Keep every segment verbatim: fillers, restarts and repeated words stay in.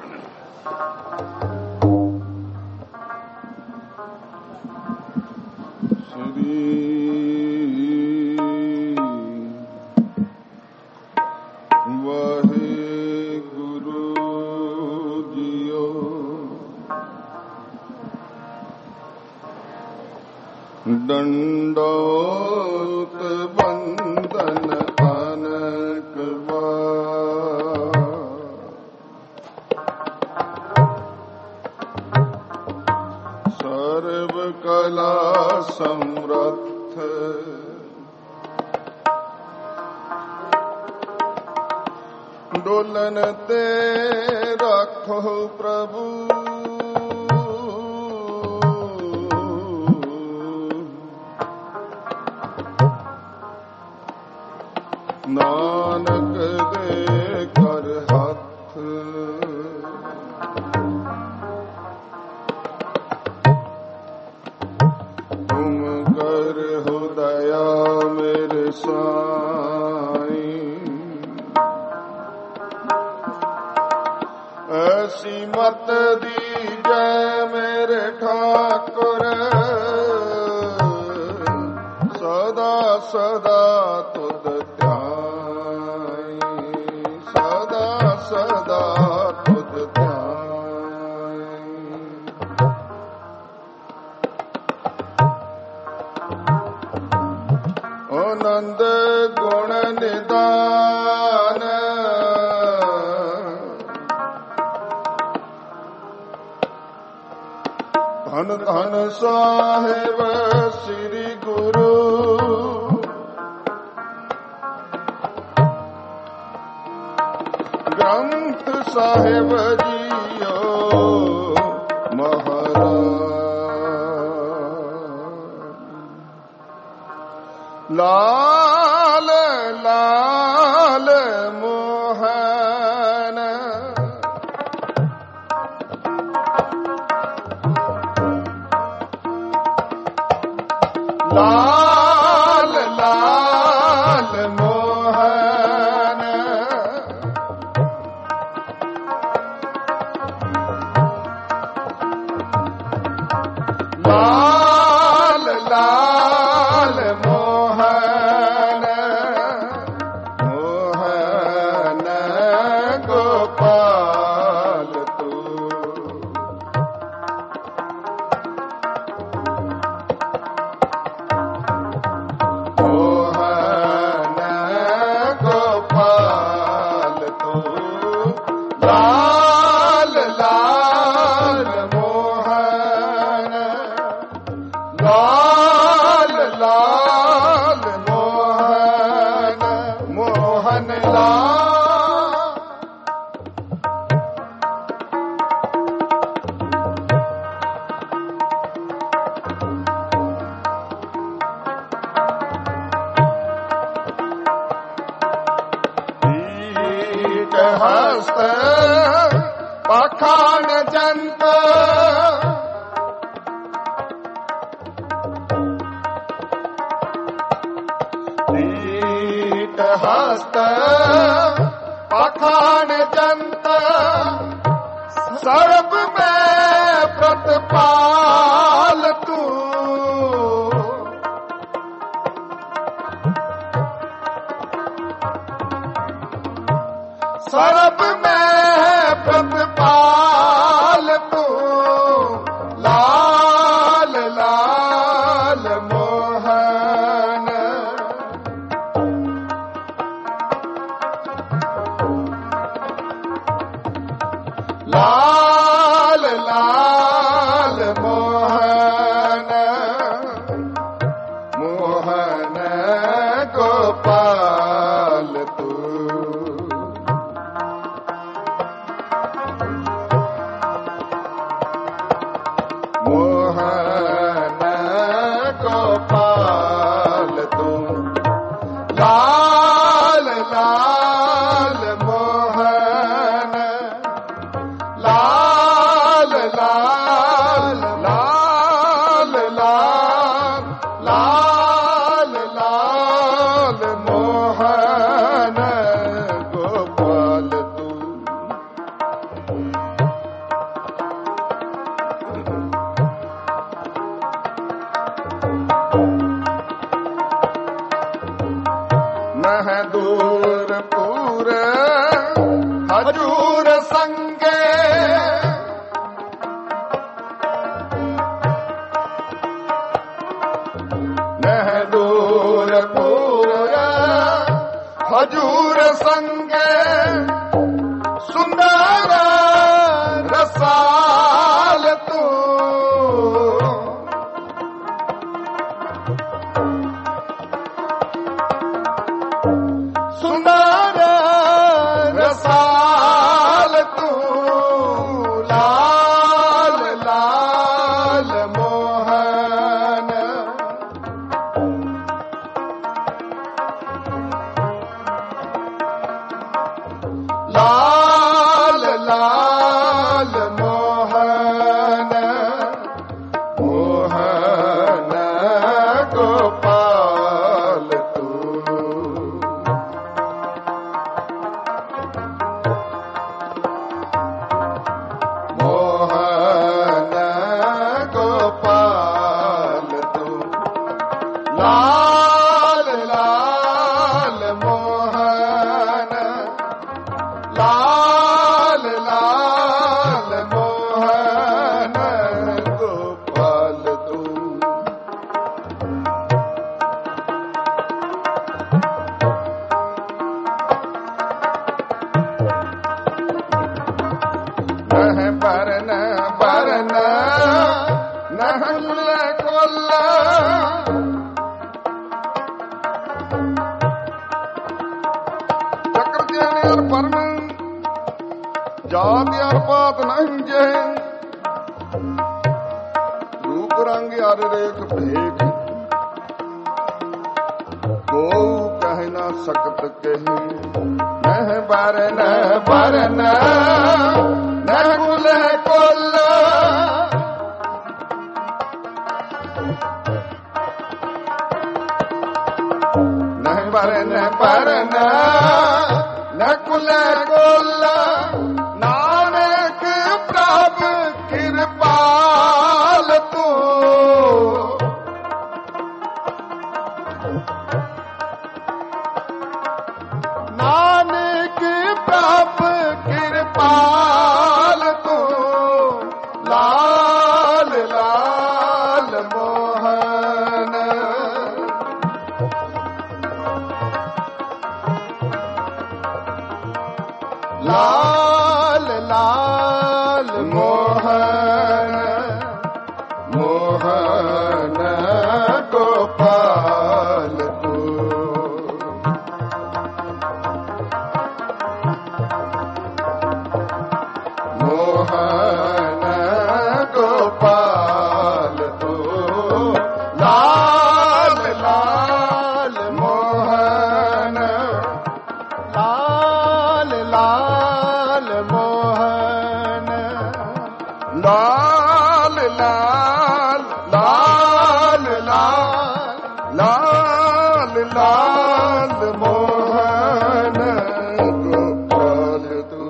दंडोत बंदन अनक बार, सर्व कला समर्थ डोलन ते रखो प्रभु, नानक दे कर हाथ। तुम कर हो दया मेरे साईं, ऐसी मत दीजै मेरे ठाकुर, सदा सदा तुद ध्याई, सदा सदा तुद ध्याई। आनंद गुण निदान, धन धन साहिब श्री गुरु, ग्रंथ साहिब जियो महाराज। लाल लाल मोहन, लाल लाल मोहन, लाल लाल मोहन, मोहन गोपाल तू। मोहन गोपाल तू, लाल लाल मोहन, लाल लाल मोहन, मोहन लाल। हस्त पाखान जंत, पीठ हस्त पाखान जंत, सर्व में प्रतिपाल तू। सर्व में प्रतिपाल तू, लाल लाल मोहन, लाल लाल मोहन, मोहन गोपाल तू। मोहन गोपाल तू, लाल लाल मोहन, लाल लाल खजूर संगे सुंदर रसाल तू सुंदर रसाल तू लाल लाल मोहन लाल लाल मोहन मोहन गोपाल तू मोहन गोपाल तू लाल लाल मोहन लाल लाल मोहन गोपाल तू नह बरन बरन नहल कोल्ला चक्र और परम जात यार पात नहीं जे रूप रंग यार रेख भेख को कह ना सकत कही नह बरन बरन नह कुल कोल नह बरन बरन नह कुल कोल नानक प्रभु कृपाल तू नानक प्रभु कृपाल तू लाल लाल मोहन लाल लाल मोहन मोहन गोपाल तू मोहन गोपाल तू लाल लाल मोहन लाल लाल मोहन लाल लाल लाल लाल लाल लाल मोहन गोपाल तू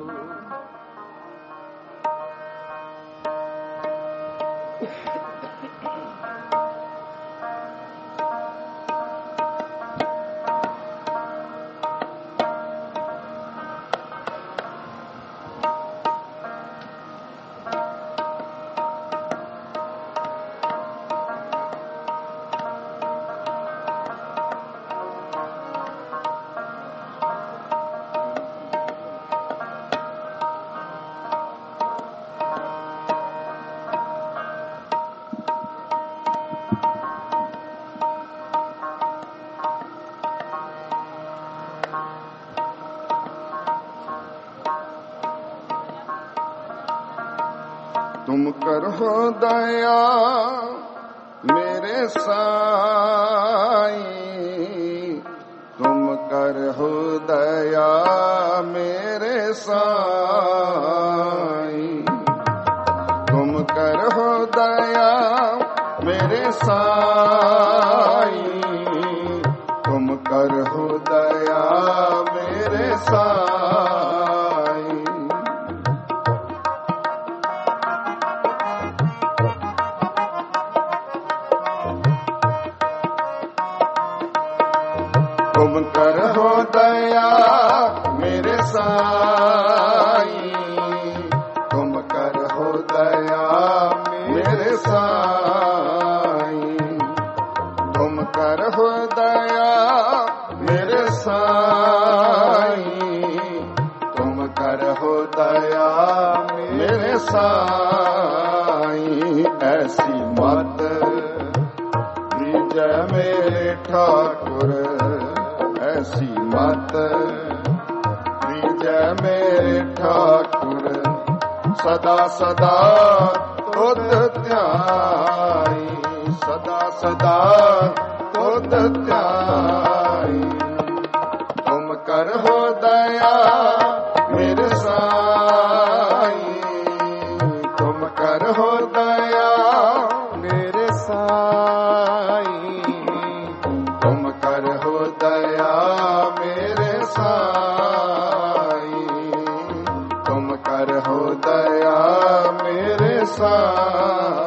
तुम करो दया मेरे साईं तुम करो दया मेरे साईं तुम करो दया मेरे साईं तुम करो दया मेरे साईं तुम करो दया मेरे साईं तुम करो दया मेरे साईं मेरे साईं ऐसी मत दीजै मेरे ठाकुर ऐसी मत दीजै मेरे ठाकुर सदा सदा तुध ध्याई सदा सदा तुध ध्याई तुम कर हो दया मेरे साईं तुम कर हो दया मेरे साईं तुम कर हो दया मेरे साईं तुम कर हो दया मेरे साईं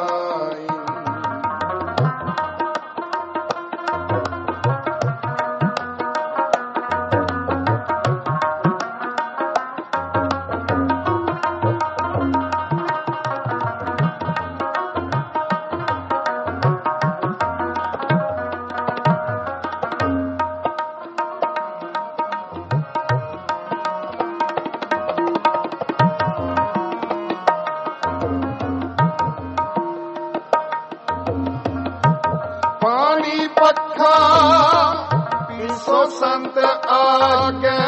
पक्खा पीसो संत आगे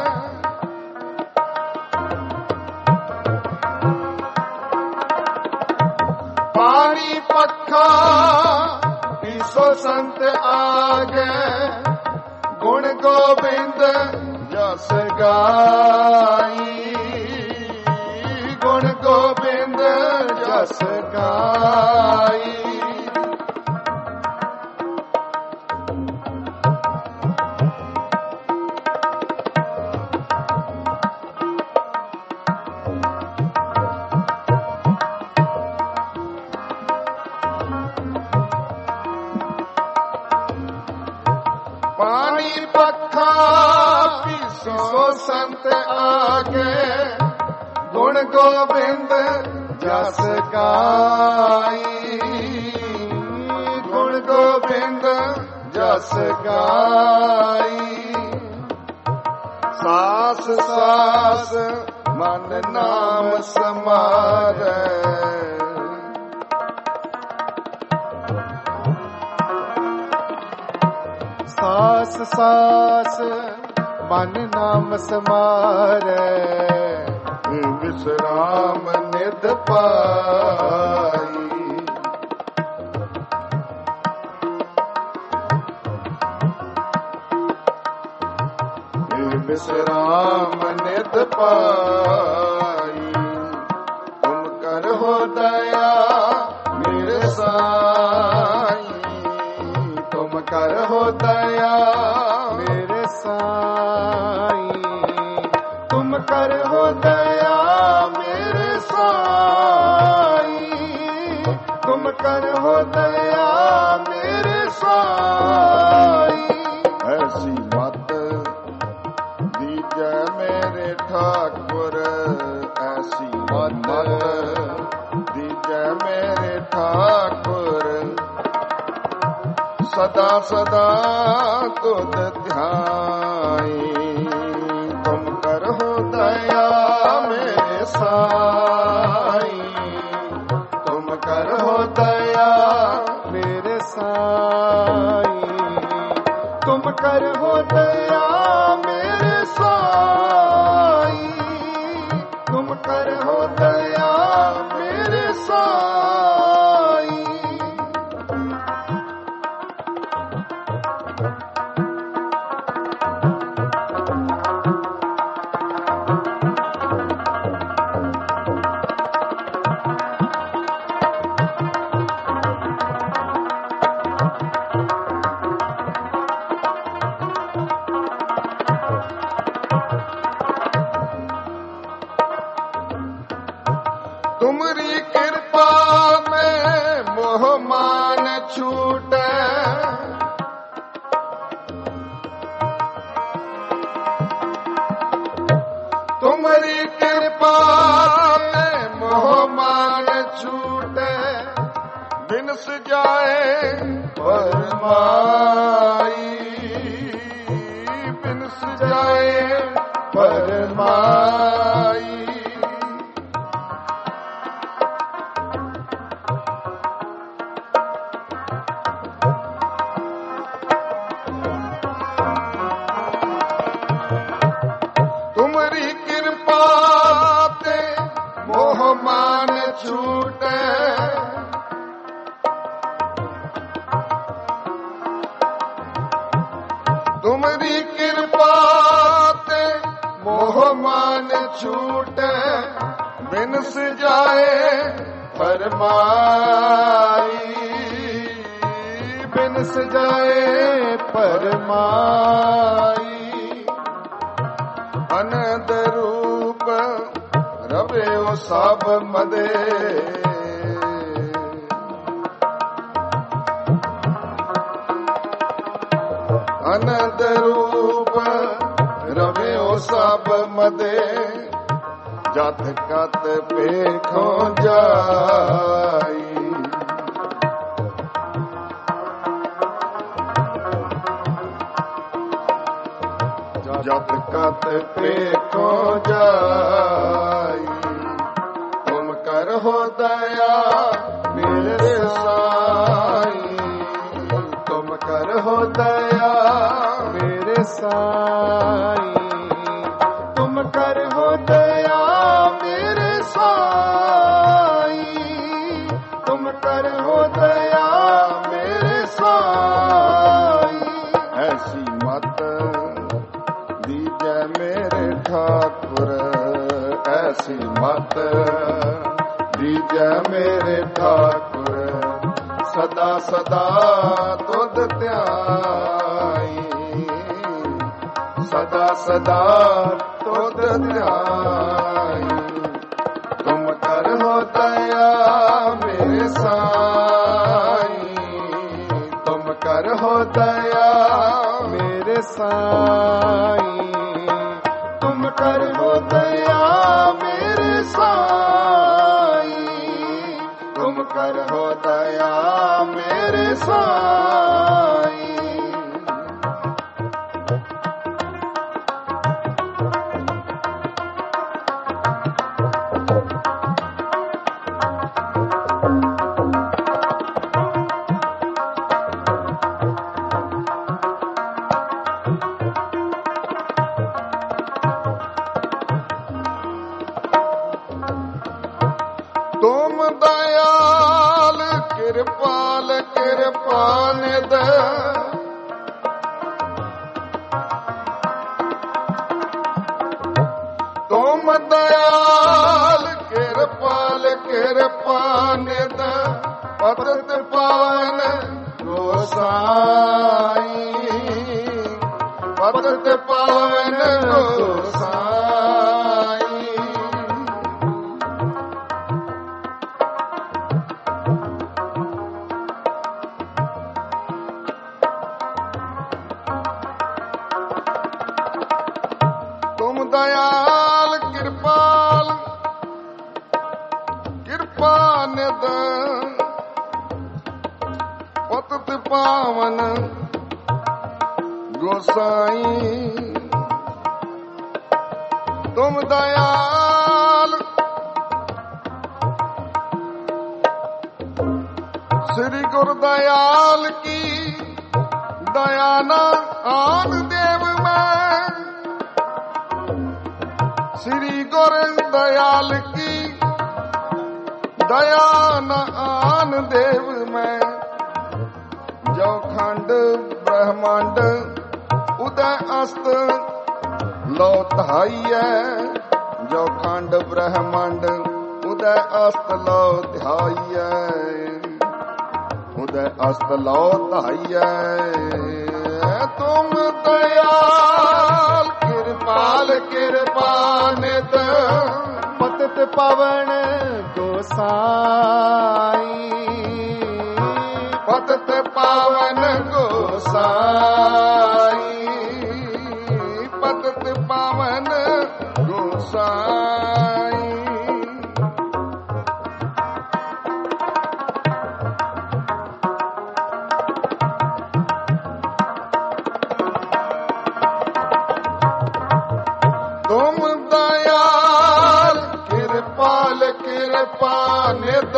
पानी पक्खा पीसो संत आगे गुण गोविंद जस गाई गुण गोविंद जस गाई पानी पक्खा पीसो संत आगे गुण गोविंद जस गाई गुण गोविंद जस गाई सास सास मन नाम समारे सास सास मन नाम समारे विश्राम निध पाई विश्राम निध पाई तुम कर हो दया मेरे साईं तुम कर हो दया मेरे साईं तुम कर हो दया मेरे साईं तुम कर हो दया मेरे साईं ऐसी मत दीजै मेरे ठाकुर ऐसी मत दीजै मेरे ठाकुर सदा सदा तुध ध्याई तुम कर हो दया मेरे साईं तुम कर हो दया मेरे साईं तुम कर हो दया मेरे साईं तुम कर हो दया मेरे साईं तुमरी कृपा में मोह मान छूटे तुमरी कृपा में मोह मान छूटे बिनस जाए परमाई बिनस जाए परमाई ਬਿਨ ਸਜਾਏ ਫਰਮਾਈ, ਬਿਨ ਸਜਾਏ ਫਰਮਾਈ। ਅਨੰਦ ਰੂਪ ਰਵੇ ਉਹ ਸਭ ਮਦੇ, ਅਨੰਦ ਰੂਪ ਰਵੇ ਉਹ ਸਭ ਮਦੇ। ਜਤ ਕਤ ਵੇਖੋ ਜਾਈ, ਜਤ ਕਤ ਵੇਖੋ ਜਾਈ। ਤੁਮ ਕਰਹੁ ਦਇਆ ਮੇਰੇ ਸਾਈ, ਤੁਮ ਕਰਹੁ ਦਇਆ ਮੇਰੇ ਸਾਈ, ਤੁਮ ਕਰਹੁ ਦਇਆ ਮੇਰੇ ਸਾਈ, ਤੁਮ ਕਰਹੁ ਦਇਆ ਮੇਰੇ ਸਾਈ। ਐਸੀ ਮਤ ਦੀਜੈ ਮੇਰੇ ਠਾਕੁਰ, ਐਸੀ ਮਤ ਦੀਜੈ ਮੇਰੇ ਠਾਕੁਰ। ਸਦਾ ਸਦਾ ਤੁਧ ਧਿਆਈ, ਸਦਾ ਸਦਾ ਤੁਧ ਧਿਆਈ। ਤੁਮ ਕਰਹੁ ਦਇਆ ਮੇਰੇ ਸਾਈ, ਤੁਮ ਕਰਹੁ ਦਇਆ ਮੇਰੇ ਸਾਈ, ਤੁਮ ਕਰਹੁ ਦਇਆ ਮੇਰੇ ਸਾਈ, ਤੁਮ ਕਰਹੁ ਦਇਆ ਮੇਰੇ ਸਾਈ। ਤੁਮ ਦਇਆਲ ਕਿਰਪਾਲ ਕਿਰਪਾ ਨਿਧ, ਤੁਮ ਦਇਆਲ ਕਿਰਪਾਲ ਕਿਰਪਾ ਨਿਧ। ਪਤਿਤ ਪਾਵਨ ਗੋਸਾਈ, ਪਤਿਤ ਪਾਵਨ ਗੋਸਾਈ। ਤੁਮ ਦਇਆਲ ਕਿਰਪਾਲ ਕਿਰਪਾ ਨਿਧ, ਪਤਿਤ ਪਾਵਨ ਗੋਸਾਈ। ਤੁਮ ਦਇਆਲ ਸ੍ਰੀ ਗੁਰ ਦਇਆਲ ਕੀ ਦਇਆ ਨਾ ਆਨ ਦੇਵ ਮੈਂ, ਸ੍ਰੀ ਗੁਰ ਦਇਆਲ ਕੀ ਦਇਆ ਨ ਆਨ ਦੇਵ ਮੈਂ। ਜੋ ਖੰਡ ਬ੍ਰਹਮੰਡ ਉਦੈ ਅਸਤ ਲੋ ਧਾਈਐ, ਜੋ ਖੰਡ ਬ੍ਰਹਮੰਡ ਉਦੈ ਅਸਤ ਲੋ ਧਾਈਐ, ਉਦੈ ਅਸਤ ਲੋ ਧਾਈਐ। ਤੁਮ ਦਇਆਲ ਕਿਰਪਾਲ ਕਿਰਪਾ ਨਿਧ, ਪਤਿਤ ਪਾਵਨ ਗੋਸਾਈ, ਪਤਿਤ ਪਾਵਨ ਗੋਸਾਈ, ਪਤਿਤ ਪਾਵਨ ਗੋਸਾਈ। ਤੁਮ ਦਇਆਲ ਕਿਰਪਾਲ ਕਿਰਪਾ ਨਿਧ,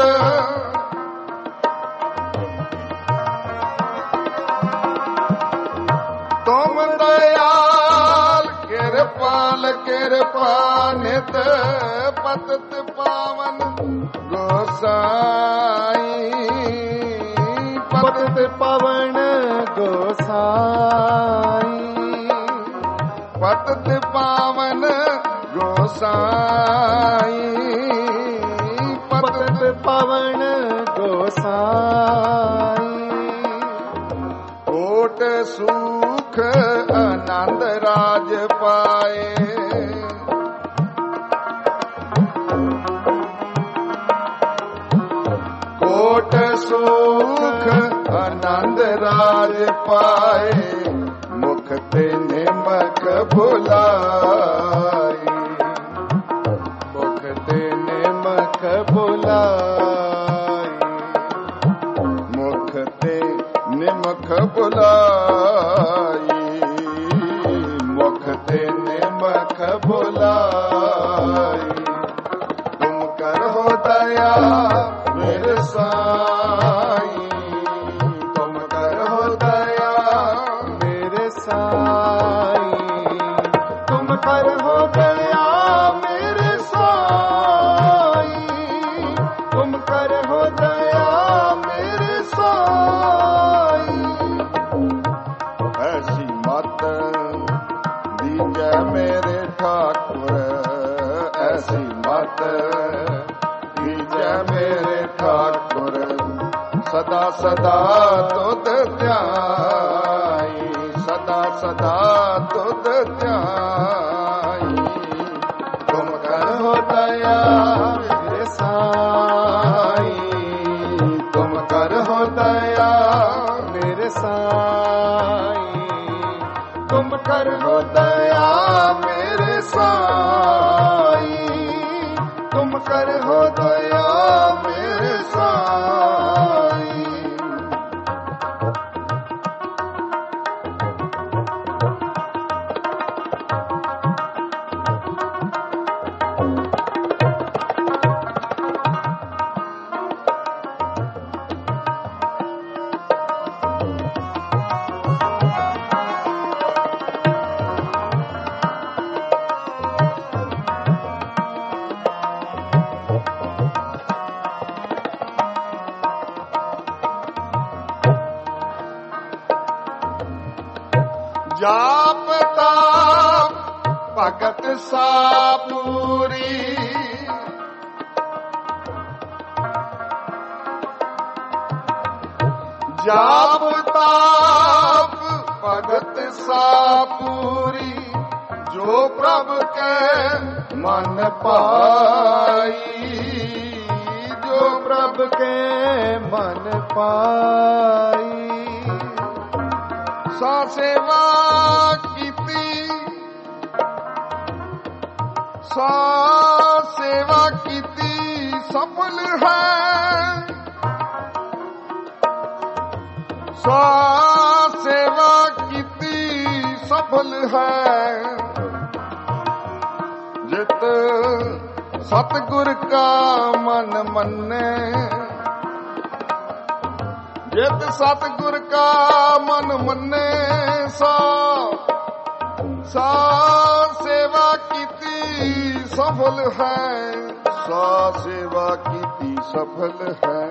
ਤੁਮ ਦਇਆਲ ਕਿਰਪਾਲ ਕਿਰਪਾ ਨਿਧ। ਪਤਿਤ ਪਾਵਨ ਗੋਸਾਈ, ਪਤਿਤ ਪਾਵਨ ਗੋਸਾਈ, ਪਤਿਤ ਪਾਵਨ ਗੋਸਾਈ। ਪਵਨ ਗੋਸਾਈ। ਕੋਟ ਸੁਖ ਆਨੰਦ ਰਾਜ ਪਾਏ, ਕੋਟ ਸੁਖ ਆਨੰਦ ਰਾਜ ਪਾਏ, ਮੁਖ ਤੇ ਨਿਮਕ ਭੁਲਾਈ, ਮੁਖ ਤੇ ਨਿਮਕ ਭੁਲਾਈ, ਮੁਖ ਤੇ ਨਿਮਕ ਭੁਲਾਈ, ਮੁਖ ਤੇ ਨਿਮਕ ਭੁਲਾਈ। ਤੁਮ ਕਰੋ ਦਇਆ ਮੇਰੇ ਸਾਈ, ਤੁਮ ਕਰੋ ਦਇਆ ਮੇਰੇ ਸਾਈ, ਤੁਮ ਕਰੋ ਦਇਆ ਮੇਰੇ ਸਾਈ, ਤੁਮ ਕਰੋ ਦਇਆ ਮੇਰੇ ਸਾਈ। ਐਸੀ ਮਤ ਦੀਜੈ ਮੇਰੇ ਠਾਕੁਰ, ਐਸੀ ਮਤ ਦੀਜੈ ਮੇਰੇ ਠਾਕੁਰ, ਸਦਾ ਸਦਾ ਤੁਧ ਧਿਆਈ, ਸਦਾ ਸਦਾ ਤੁਧ ਧਿਆਈ। ਤੁਮ ਕਰੋ ਦਇਆ ਮੇਰੇ ਸਾਈ, ਤੁਮ ਕਰੋ ਦਇਆ ਮੇਰੇ ਸਾਈ, ਤੁਮ ਕਰੋ ਦਇਆ ਮੇਰੇ ਸਾਈ, ਤੁਮ ਕਰੋ ਦਇਆ ਮੇਰੇ ਸਾਈ। ਜਾਪ ਤਾਪ ਭਗਤ ਸਾਪੂਰੀ, ਜਾਪ ਤਾਪ ਭਗਤ ਸਾਪੂਰੀ, ਜੋ ਪ੍ਰਭ ਕੈ ਮਨ ਭਾਈ, ਜੋ ਪ੍ਰਭ ਕੇ ਮਨ ਪਾਈ, ਸਾ ਸੇਵਾ ਕੀਤੀ, ਸਾ ਸੇਵਾ ਕੀਤੀ ਸਫਲ ਹੈ, ਸਾ ਸੇਵਾ ਕੀਤੀ ਸਫਲ ਹੈ। ਜਿਤ ਸਤਿਗੁਰ ਕਾ ਮਨ ਮੰਨੇ, ਜਿਤ ਸਤਿਗੁਰ ਕਾ ਮਨ ਮੰਨੇ, ਸਾ ਸਾ ਸੇਵਾ ਕੀਤੀ ਸਫਲ ਹੈ, ਸਾ ਸੇਵਾ ਕੀਤੀ ਸਫਲ ਹੈ।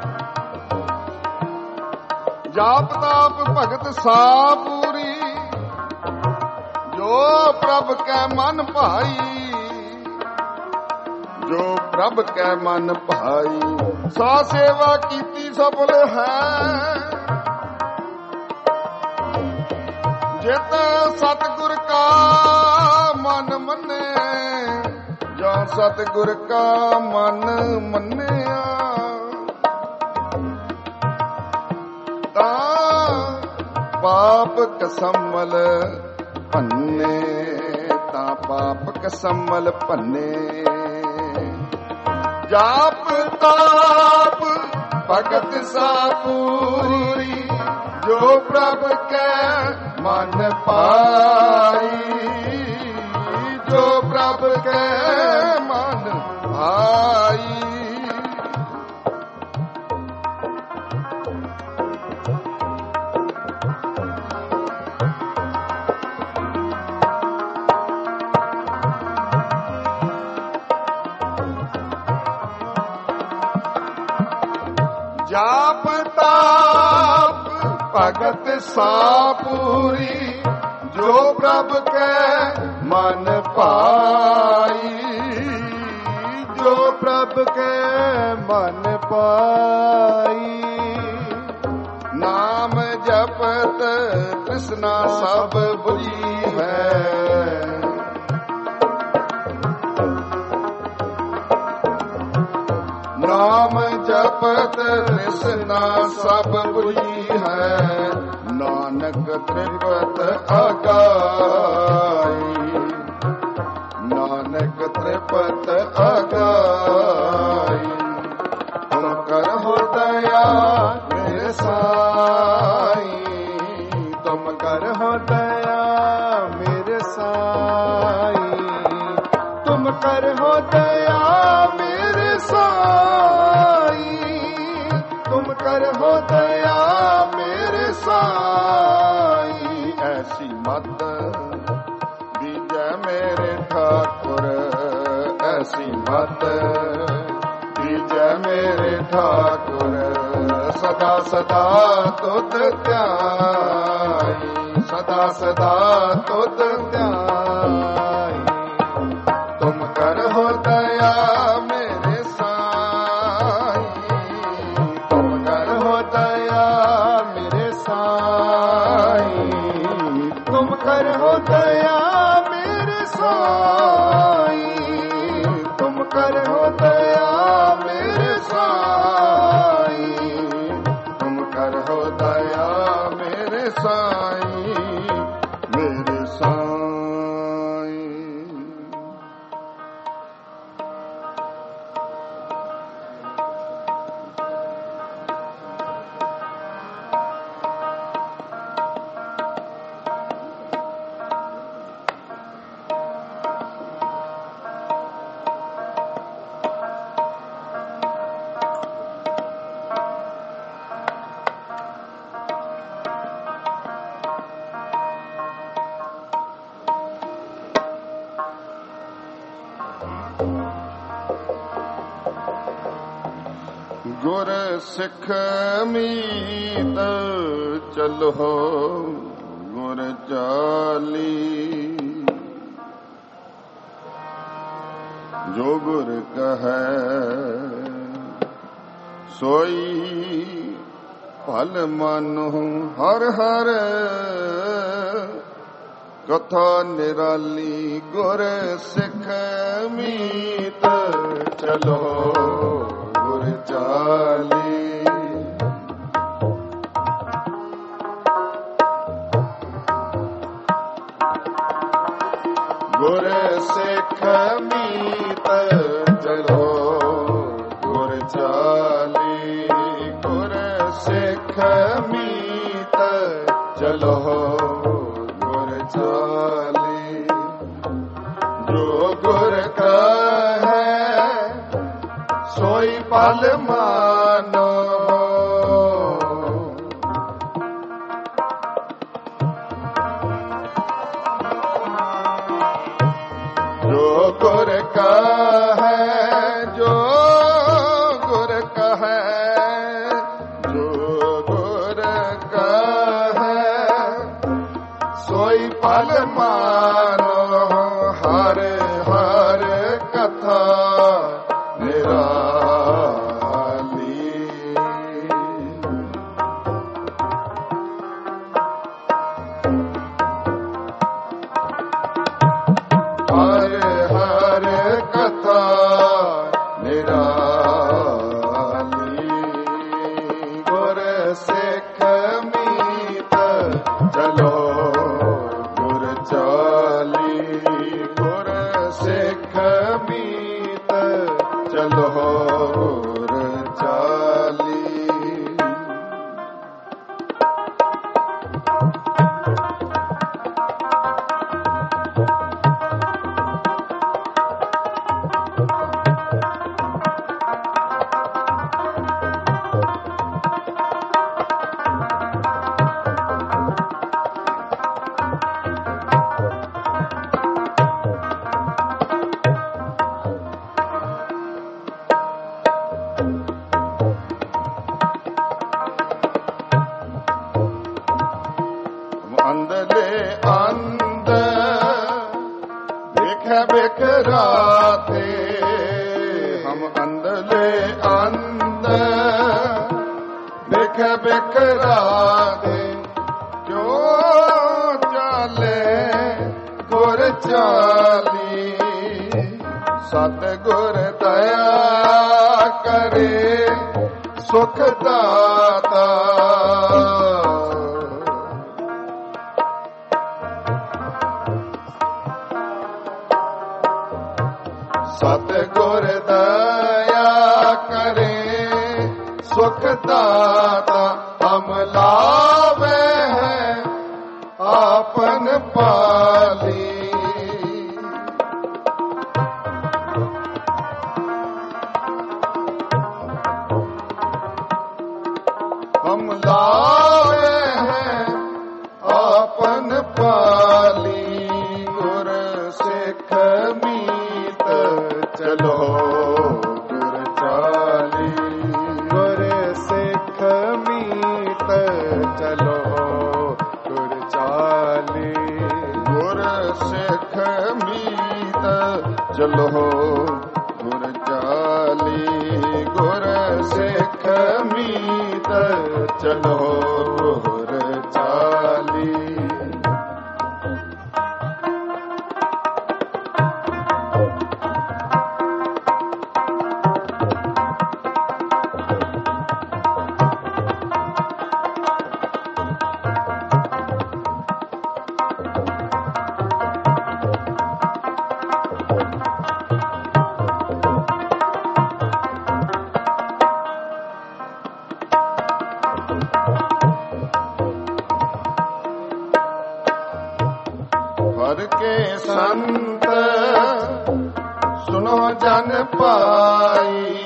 ਜਾਪ ਤਾਪ ਭਗਤ ਸਾਪੂਰੀ, ਜੋ ਪ੍ਰਭ ਕੈ ਮਨ ਭਾਈ, ਜੋ ਪ੍ਰਭ ਕੈ ਮਨ ਭਾਈ, ਸਾ ਸੇਵਾ ਕੀਤੀ ਸਫਲ ਹੈ। ਜਿਤ ਸਤਿਗੁਰ ਕਾ ਮਨ ਮੰਨੇ, ਜੋ ਸਤਿਗੁਰ ਕਾ ਮਨ ਮੰਨਿਆ, ਤਾਂ ਪਾਪ ਕਸਮਲ ਭੰਨੇ, ਤਾਂ ਪਾਪ ਕਸਮਲ ਭੰਨੇ। ਜਾਪ ਤਾਪ ਭਗਤ ਸਾਪੂਰੀ, ਜੋ ਪ੍ਰਭ ਕੈ ਮਨ ਪਾਈ, ਜੋ ਪ੍ਰਭ ਕੈ ਮਨ ਭਾਈ। ਜਾਪ ਤਾਪ ਭਗਤ ਸਾਪੂਰੀ, ਜੋ ਪ੍ਰਭ ਕੈ ਮਨ ਭਾਈ, ਜੋ ਪ੍ਰਭ ਪ੍ਰਭ ਕੇ ਮਨ ਪਾਈ। ਨਾਮ ਜਪਤ ਤ੍ਰਿਸ਼ਨਾ ਸਭ ਬੁਝੀ ਹੈ। ਨਾਮ ਜਪਤ ਤ੍ਰਿਸ਼ਨਾ ਸਭ ਬੁਝੀ ਹੈ। ਨਾਨਕ ਤ੍ਰਿਪਤ ਆਗਾਈ। ਨਾਨਕ ਤ੍ਰਿਪਤ ਆਗਾਈ। ਤੁਮ ਕਰਹੁ ਦਇਆ ਮੇਰੇ ਸਾਈ। ਤੁਮ ਕਰਹੁ ਦਇਆ ਮੇਰੇ ਸਾਈ। ਤੁਮ ਕਰਹੁ ਦਇਆ ਮੇਰੇ ਸਾਈ। ਤੁਮ ਕਰਹੁ ਦਇਆ ਮੇਰੇ ਸਾਈ। ਐਸੀ ਮਤ ਦੀਜੈ ਮੇਰੇ ਠਾਕੁਰ। ਐਸੀ ਮਤ ਦੀਜੈ ਮੇਰੇ ਠਾਕੁਰ। ਸਦਾ ਸਦਾ ਤੁਧ ਧਿਆਈ। ਸਦਾ ਸਦਾ ਤੁਧ ਧਿਆਈ। ਤੁਮ ਕਰਹੁ ਦਇਆ ਮੇਰੇ ਸਾਈ। ਤੁਮ ਕਰਹੁ ਦਇਆ ਮੇਰੇ ਸਾਈ। ਤੁਮ ਕਰਹੁ ਦਇਆ ਮੇਰੇ ਸਾਈ। ਤੁਮ ਕਰਹੁ ਦਇਆ ਮੇਰੇ ਸਾਈ। ਤੁਮ ਕਰਹੁ ਦਇਆ ਮੇਰੇ ਸਾਈ। ਮੇਰੇ ਸਾਈ। ਗੁਰ ਸਿੱਖ ਮੀਤ ਚਲੋ ਗੁਰ ਚਾਲੀ। ਜੋ ਗੁਰ ਕਹੈ ਸੋਈ ਭਲ ਮਾਨਹੁ। ਹਰ ਹਰ ਕਥਾ ਨਿਰਾਲੀ। ਗੁਰ ਸਿੱਖ ਮੀਤ ਚਲੋ ਗੁਰ ਚਾਲੀ। ਗੁਰ ਸਿੱਖ ਮੀਤ ਚਲੋ ਗੁਰ ਚਾਲੀ। ਗੁਰ ਸਿੱਖ ਮੀਤ ਚਲੋ ਗੁਰ ਚਾਲੀ। ਜੋ ਗੁਰ ਕਹੈ ਸੋਈ ਪਲ ਮਾਨੋ। ਜੋ ਗੁਰ ਕਹੈ ਜੋ ਗੁਰ ਕਹੈ ਜੋ ਗੁਰ ਕਹੈ ਸੋਈ ਪਲ ਮਾਨੋ। ਹਰ ਹਰ ਕਥਾ ਨਿਰਾਲੀ। ਹਰ ਹਰ ਕਥਾ ਨਿਰਾਲੀ। ਗੁਰ ਸਿੱਖ ਮੀਤ ਚਲੋ ਗੁਰ ਚਾਲੀ। ਸਿਖਰਾਦੇ ਜੋ ਚਾਲੇ ਗੁਰ ਚਾਲੀ ਸਤ ਗੁਰ ਦਇਆ ਕਰੇ ਸੁਖ ਦਾਤਾ ਸਤ ਗੁਰ ਦਇਆ ਕਰੇ ਸੁਖ ਦਾਤਾ ਹਮ ਲਾਵੇ ਹੈ ਆਪਨ ਪਾਲੀ हम लाए हैं आपन पाली गुर सिख मीत चलो गुर चाली गुर सिख मीत चलो गुर चाली गुर सिख मीत चलो गुर चाली गुर सिख मीत चलो गुर चाली हर के संत सुनो जन पाई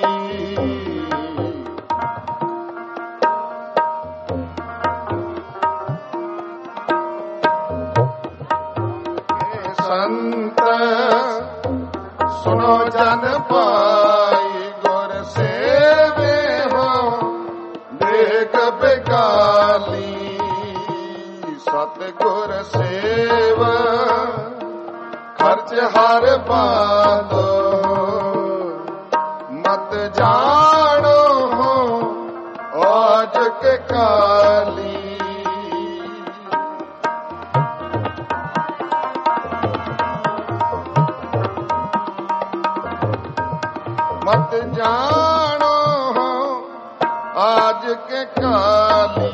संत सुनो जन पाई गुर सेवे हो देख बेगाली सतगुर सेव खर्च हर बांधो मत जानो हो आज के काली मत जानो हो आज के काली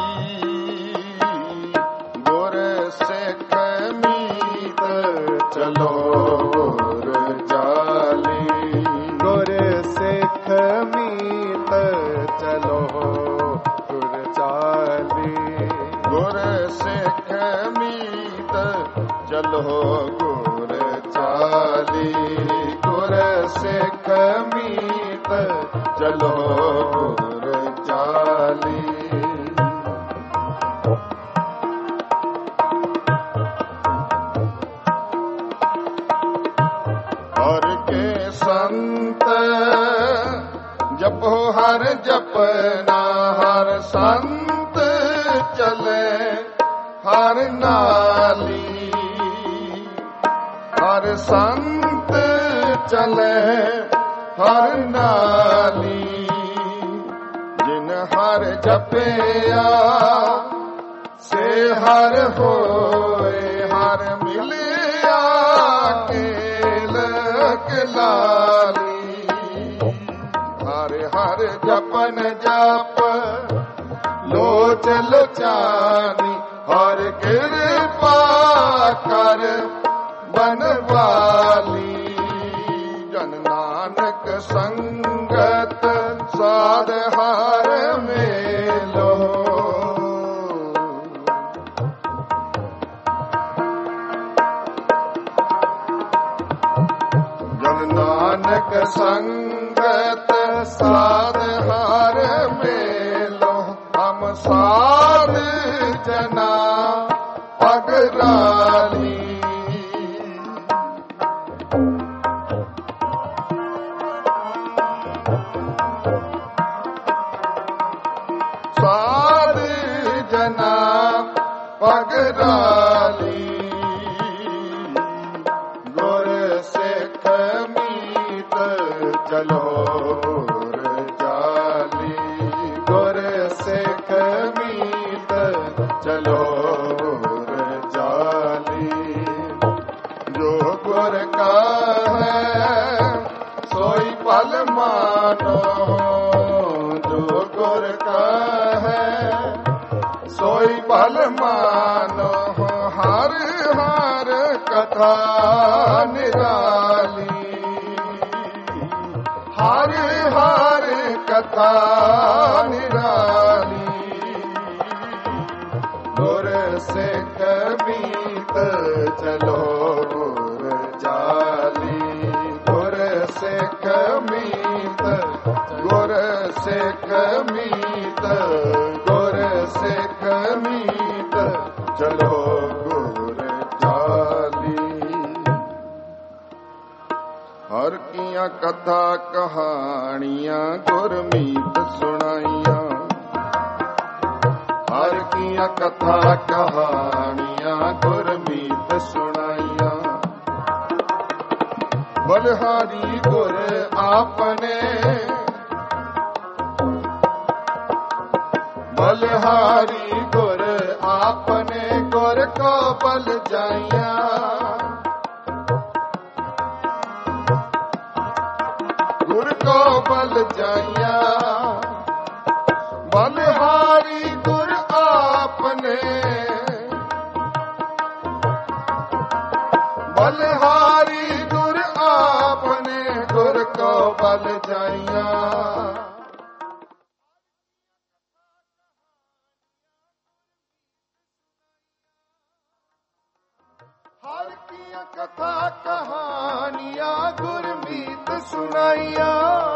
चलो गुर चाली गुर सिख मीत चलो गुर चाली गुर सिख मीत चलो गुर चाली गुर सिख मीत चलो गुर चाली हर के संत जपो हर जपना हर संत चले हर नाली हर संत चले हर नाली जिन हर जपया से हर होए हर मिलिया के लाली हर हर जपन जप लोच लोचानी हर कृपा कर बनवाली जन नानक संगत साध हार मेलो नानक संगत साध हार मेलो हम साध जना पगराली साध जना पगराली गुर सिख मीत चलो गुर चाली गुर सिख ਬਲ ਮਾਨੋ ਹਰ ਹਰ ਕਥਾ ਨਿਰਾਲੀ, ਹਰ ਹਰ ਕਥਾ ਨਿਰਾਲੀ। ਗੁਰ ਸਿੱਖ ਮੀਤ ਚਲੋ ਗੁਰ ਜਾਲੀ, ਗੁਰ ਸਿੱਖ ਮੀਤ, ਗੁਰ ਸਿੱਖ ਮੀਤ, ਗੁਰ ਸਿੱਖ ਮੀਤ ਚਲੋ ਗੁਰ ਜਾਲੀ। ਹਰ ਕੀਆਂ ਕਥਾ ਕਹਾਣੀਆਂ ਗੁਰਮੀਤ ਸੁਣਾਈਆਂ, ਹਰ ਕੀਆਂ ਕਥਾ ਕਹਾਣੀਆਂ ਗੁਰਮੀਤ ਸੁਣਾਈਆਂ। ਬਲਿਹਾਰੀ ਗੁਰ ਆਪਨੇ, ਬਲਿਹਾਰੀ ਗੁਰ ਆਪਨੇ ਗੁਰ ਕੋ ਬਲ ਜਾਈਆਂ। ਗੁਰ ਕੋ ਬਲ ਜਾਈਆਂ, ਬਲਿਹਾਰੀ ਗੁਰ ਆਪਨੇ, ਬਲਿਹਾਰੀ ਗੁਰ ਆਪਨੇ ਗੁਰ ਕੋ ਬਲ ਜਾਈਆਂ। ਹਰ ਕੀਆਂ ਕਥਾ ਕਹਾਣੀਆਂ ਗੁਰਮੀਤ ਸੁਣਾਈਆਂ।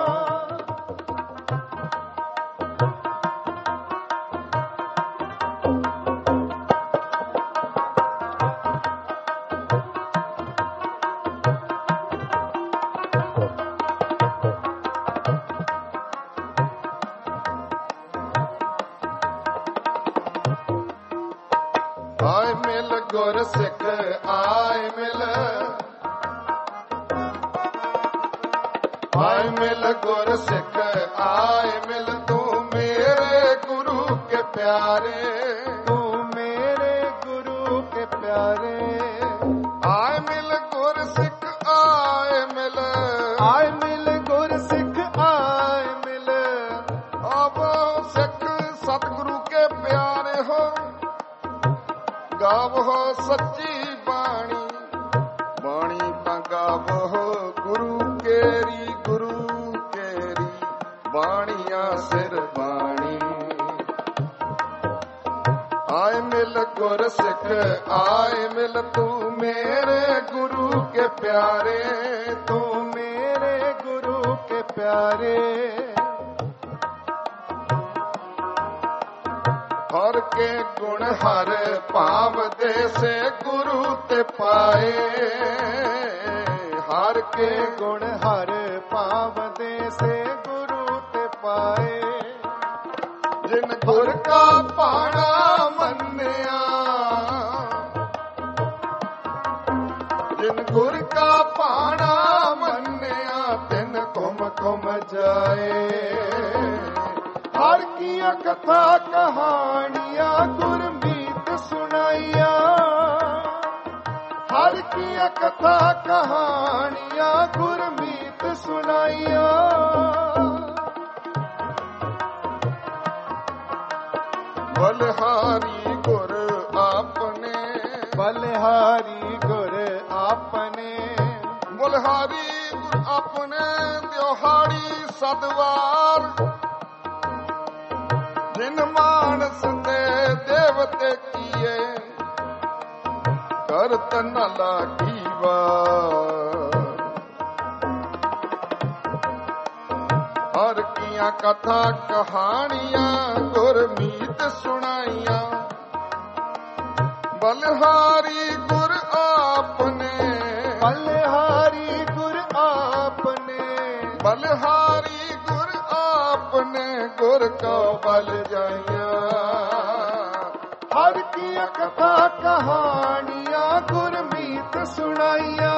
ਆਏ ਮਿਲ ਗੁਰ ਸਿੱਖ ਆਏ ਮਿਲ, ਆਏ ਮਿਲ ਗੁਰ ਸਿੱਖ ਆਏ ਮਿਲ। ਤੂੰ ਮੇਰੇ ਗੁਰੂ ਕੇ ਪਿਆਰੇ, ਤੂੰ ਮੇਰੇ ਗੁਰੂ ਕੇ ਪਿਆਰੇ। ਆਏ ਮਿਲ ਗੁਰ ਸਿੱਖ ਆਏ ਮਿਲ, ਆਏ ਮਿਲ ਗੁਰ ਸਿੱਖ ਆਏ ਮਿਲ। ਆਵੋ ਸਿੱਖ ਸਤਿਗੁਰੂ ਕੇ ਪਿਆਰੇ ਹੋ, ਗਾਵੋ ਸੱਚੀ ਬਾਣੀ, ਬਾਣੀ ਤਾਂ ਗਾਵੋ ਗੁਰੂ ਕੇਰੀ, ਗੁਰੂ ਕੇਰੀ ਬਾਣੀਆਂ ਸਿਰ ਬਾਣੀ। ਆਏ ਮਿਲ ਗੁਰ ਸਿੱਖ ਆਏ ਮਿਲ, ਤੂੰ ਮੇਰੇ ਗੁਰੂ ਕੇ ਪਿਆਰੇ, ਤੂੰ ਮੇਰੇ ਗੁਰੂ ਕੇ ਪਿਆਰੇ। ਹਰ ਕੇ ਗੁਣ ਹਰ ਭਾਵ ਦੇ ਸੇ ਗੁਰੂ ਤੇ ਪਾਏ, ਹਰ ਕੇ ਗੁਣ ਹਰ ਭਾਵ ਦੇ ਸੇ ਗੁਰੂ ਤੇ ਪਾਏ। ਜਿਨ ਗੁਰ ਕਾ ਭਾਣਾ ਮੰਨਿਆ, ਜਿਨ ਗੁਰ ਕਾ ਭਾਣਾ ਮੰਨਿਆ, ਤਿਨ ਘੁਮ ਘੁਮ ਜਾਏ। ਹਰ ਕੀਆਂ ਕਥਾ ਕਹਾਣੀਆਂ ਗੁਰਮੀਤ ਸੁਣਾਈਆਂ, ਹਰ ਕੀਆਂ ਕਥਾ ਕਹਾਣੀਆਂ ਗੁਰਮੀਤ ਸੁਣਾਈਆਂ। ਬਲਿਹਾਰੀ ਗੁਰ ਆਪਨੇ, ਬਲਿਹਾਰੀ ਗੁਰ ਆਪਨੇ, ਬਲਿਹਾਰੀ ਗੁਰ ਆਪਨੇ। ਦਿਹਾੜੀ ਸਦਵਾਰ ਜਿਨ ਮਾਨਸ ਤੇ ਦੇਵਤੇ ਕੀਏ, ਕਰਤ ਨ ਲਾਗੀ ਵਾਰ। ਹਰ ਕੀਆਂ ਕਥਾ ਕਹਾਣੀਆਂ ਗੁਰਮੀਤ ਸੁਣਾਈਆਂ। ਬਲਿਹਾਰੀ ਗੁਰ ਆਪਨੇ, ਬਲਿਹਾਰੀ ਗੁਰ ਆਪਨੇ, ਬਲਿਹਾਰੀ ਗੁਰ ਆਪਨੇ ਗੁਰ ਕੋ ਬਲ ਜਾਈਆਂ। ਹਰ ਕੀਆਂ ਕਥਾ ਕਹਾਣੀਆਂ ਗੁਰਮੀਤ ਸੁਣਾਈਆਂ,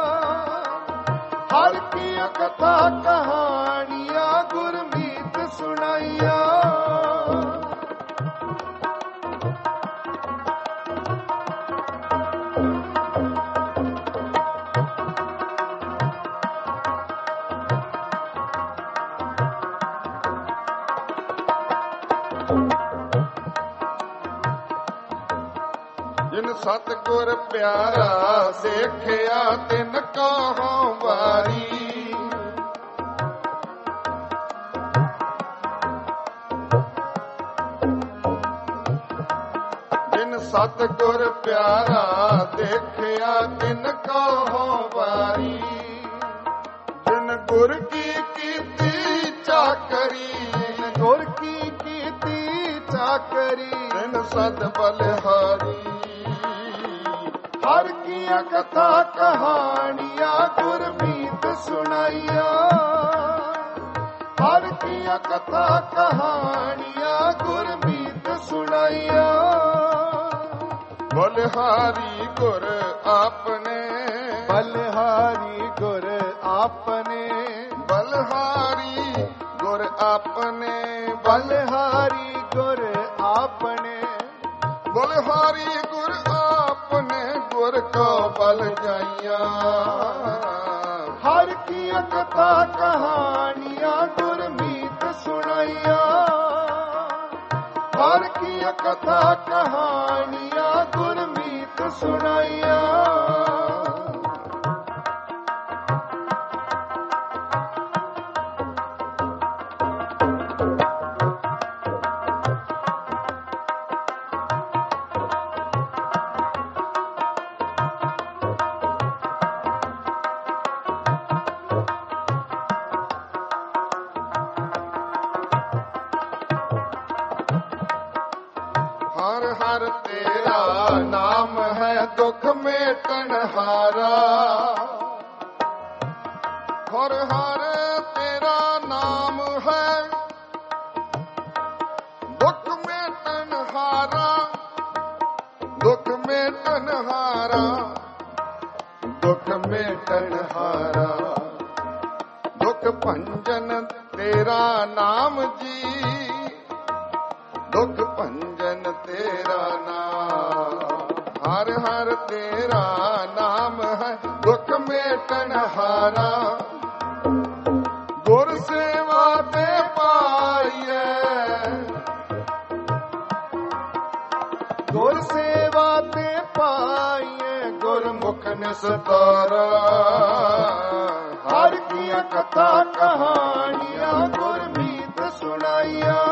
ਹਰ ਕੀਆਂ ਕਥਾ ਕਹਾਣੀਆਂ ਗੁਰਮੀਤ ਸੁਣਾਈਆਂ। ਜਿਨ ਸਤਿਗੁਰ ਪਿਆਰਾ ਦੇਖਿਆ ਤਿਨ ਕਹਉ ਵਾਰੀ। ਜਿਨ ਸਤਿਗੁਰ ਪਿਆਰਾ ਦੇਖਿਆ ਤਿਨ ਕਹਉ ਵਾਰੀ। ਜਿਨ ਗੁਰ ਕੀ ਕੀਤੀ ਚਾਕਰੀ, ਗੁਰ ਕੀ ਕੀਤੀ ਚਾਕਰੀ। ਤਿਨ ਸਦ ਬਲਿਹਾਰੀ। ਹਰ ਕੀਆਂ ਕਥਾ ਕਹਾਣੀਆਂ ਗੁਰਮੀਤ ਸੁਣਾਈਆਂ। ਹਰ ਕੀਆਂ ਕਥਾ ਕਹਾਣੀਆਂ ਗੁਰਮੀਤ ਸੁਣਾਈਆਂ। ਬਲਿਹਾਰੀ ਗੁਰ ਆਪਣੇ, ਬਲਿਹਾਰੀ ਗੁਰ ਆਪਣੇ। ਬਲਿਹਾਰੀ ਗੁਰ ਆਪਣੇ, ਬਲਿਹਾਰੀ ਗੁਰ ਆਪਣੇ। ਬਲਿਹਾਰੀ ਗੁਰ ਆਪਣੇ ਗੁਰ ਕੋ ਬਲ ਜਾਈਆਂ। ਹਰ ਕੀਆਂ ਕਥਾ ਕਹਾਣੀਆਂ ਗੁਰਮੀਤ ਸੁਣਾਈਆਂ। ਹਰ ਕੀਆਂ ਕਥਾ ਕਹਾਣੀਆਂ ਗੁਰਮੀਤ ਸੁਣਾਈਆਂ। ਹਰ ਹਰ ਤੇਰਾ ਨਾਮ ਹੈ ਦੁਖ ਮੇਟਣ ਹਾਰਾ। ਹਰ ਹਰ ਤੇਰਾ ਨਾਮ ਹੈ ਦੁਖ ਮੇਟਣ ਹਾਰਾ। ਦੁਖ ਮੇਟਣ ਹਾਰਾ, ਦੁਖ ਮੇਟਣ ਹਾਰਾ। ਦੁਖ ਭੰਜਨ ਤੇਰਾ ਨਾਮ ਜੀ, ਦੁਖ ਭੰਜਨ ਤੇਰਾ ਨਾਮ। ਹਰ ਹਰ ਤੇਰਾ ਨਾਮ ਹੈ ਦੁਖ ਮੇਟਣ ਹਾਰਾ। ਗੁਰ ਸੇਵਾ ਤੇ ਪਾਈਐ, ਗੁਰ ਸੇਵਾ ਤੇ ਪਾਈਐ ਗੁਰਮੁਖ ਨਿਸਤਾਰਾ। ਹਰ ਕੀਆਂ ਕਥਾ ਕਹਾਣੀਆਂ ਗੁਰਮੀਤ ਸੁਣਾਈਆਂ।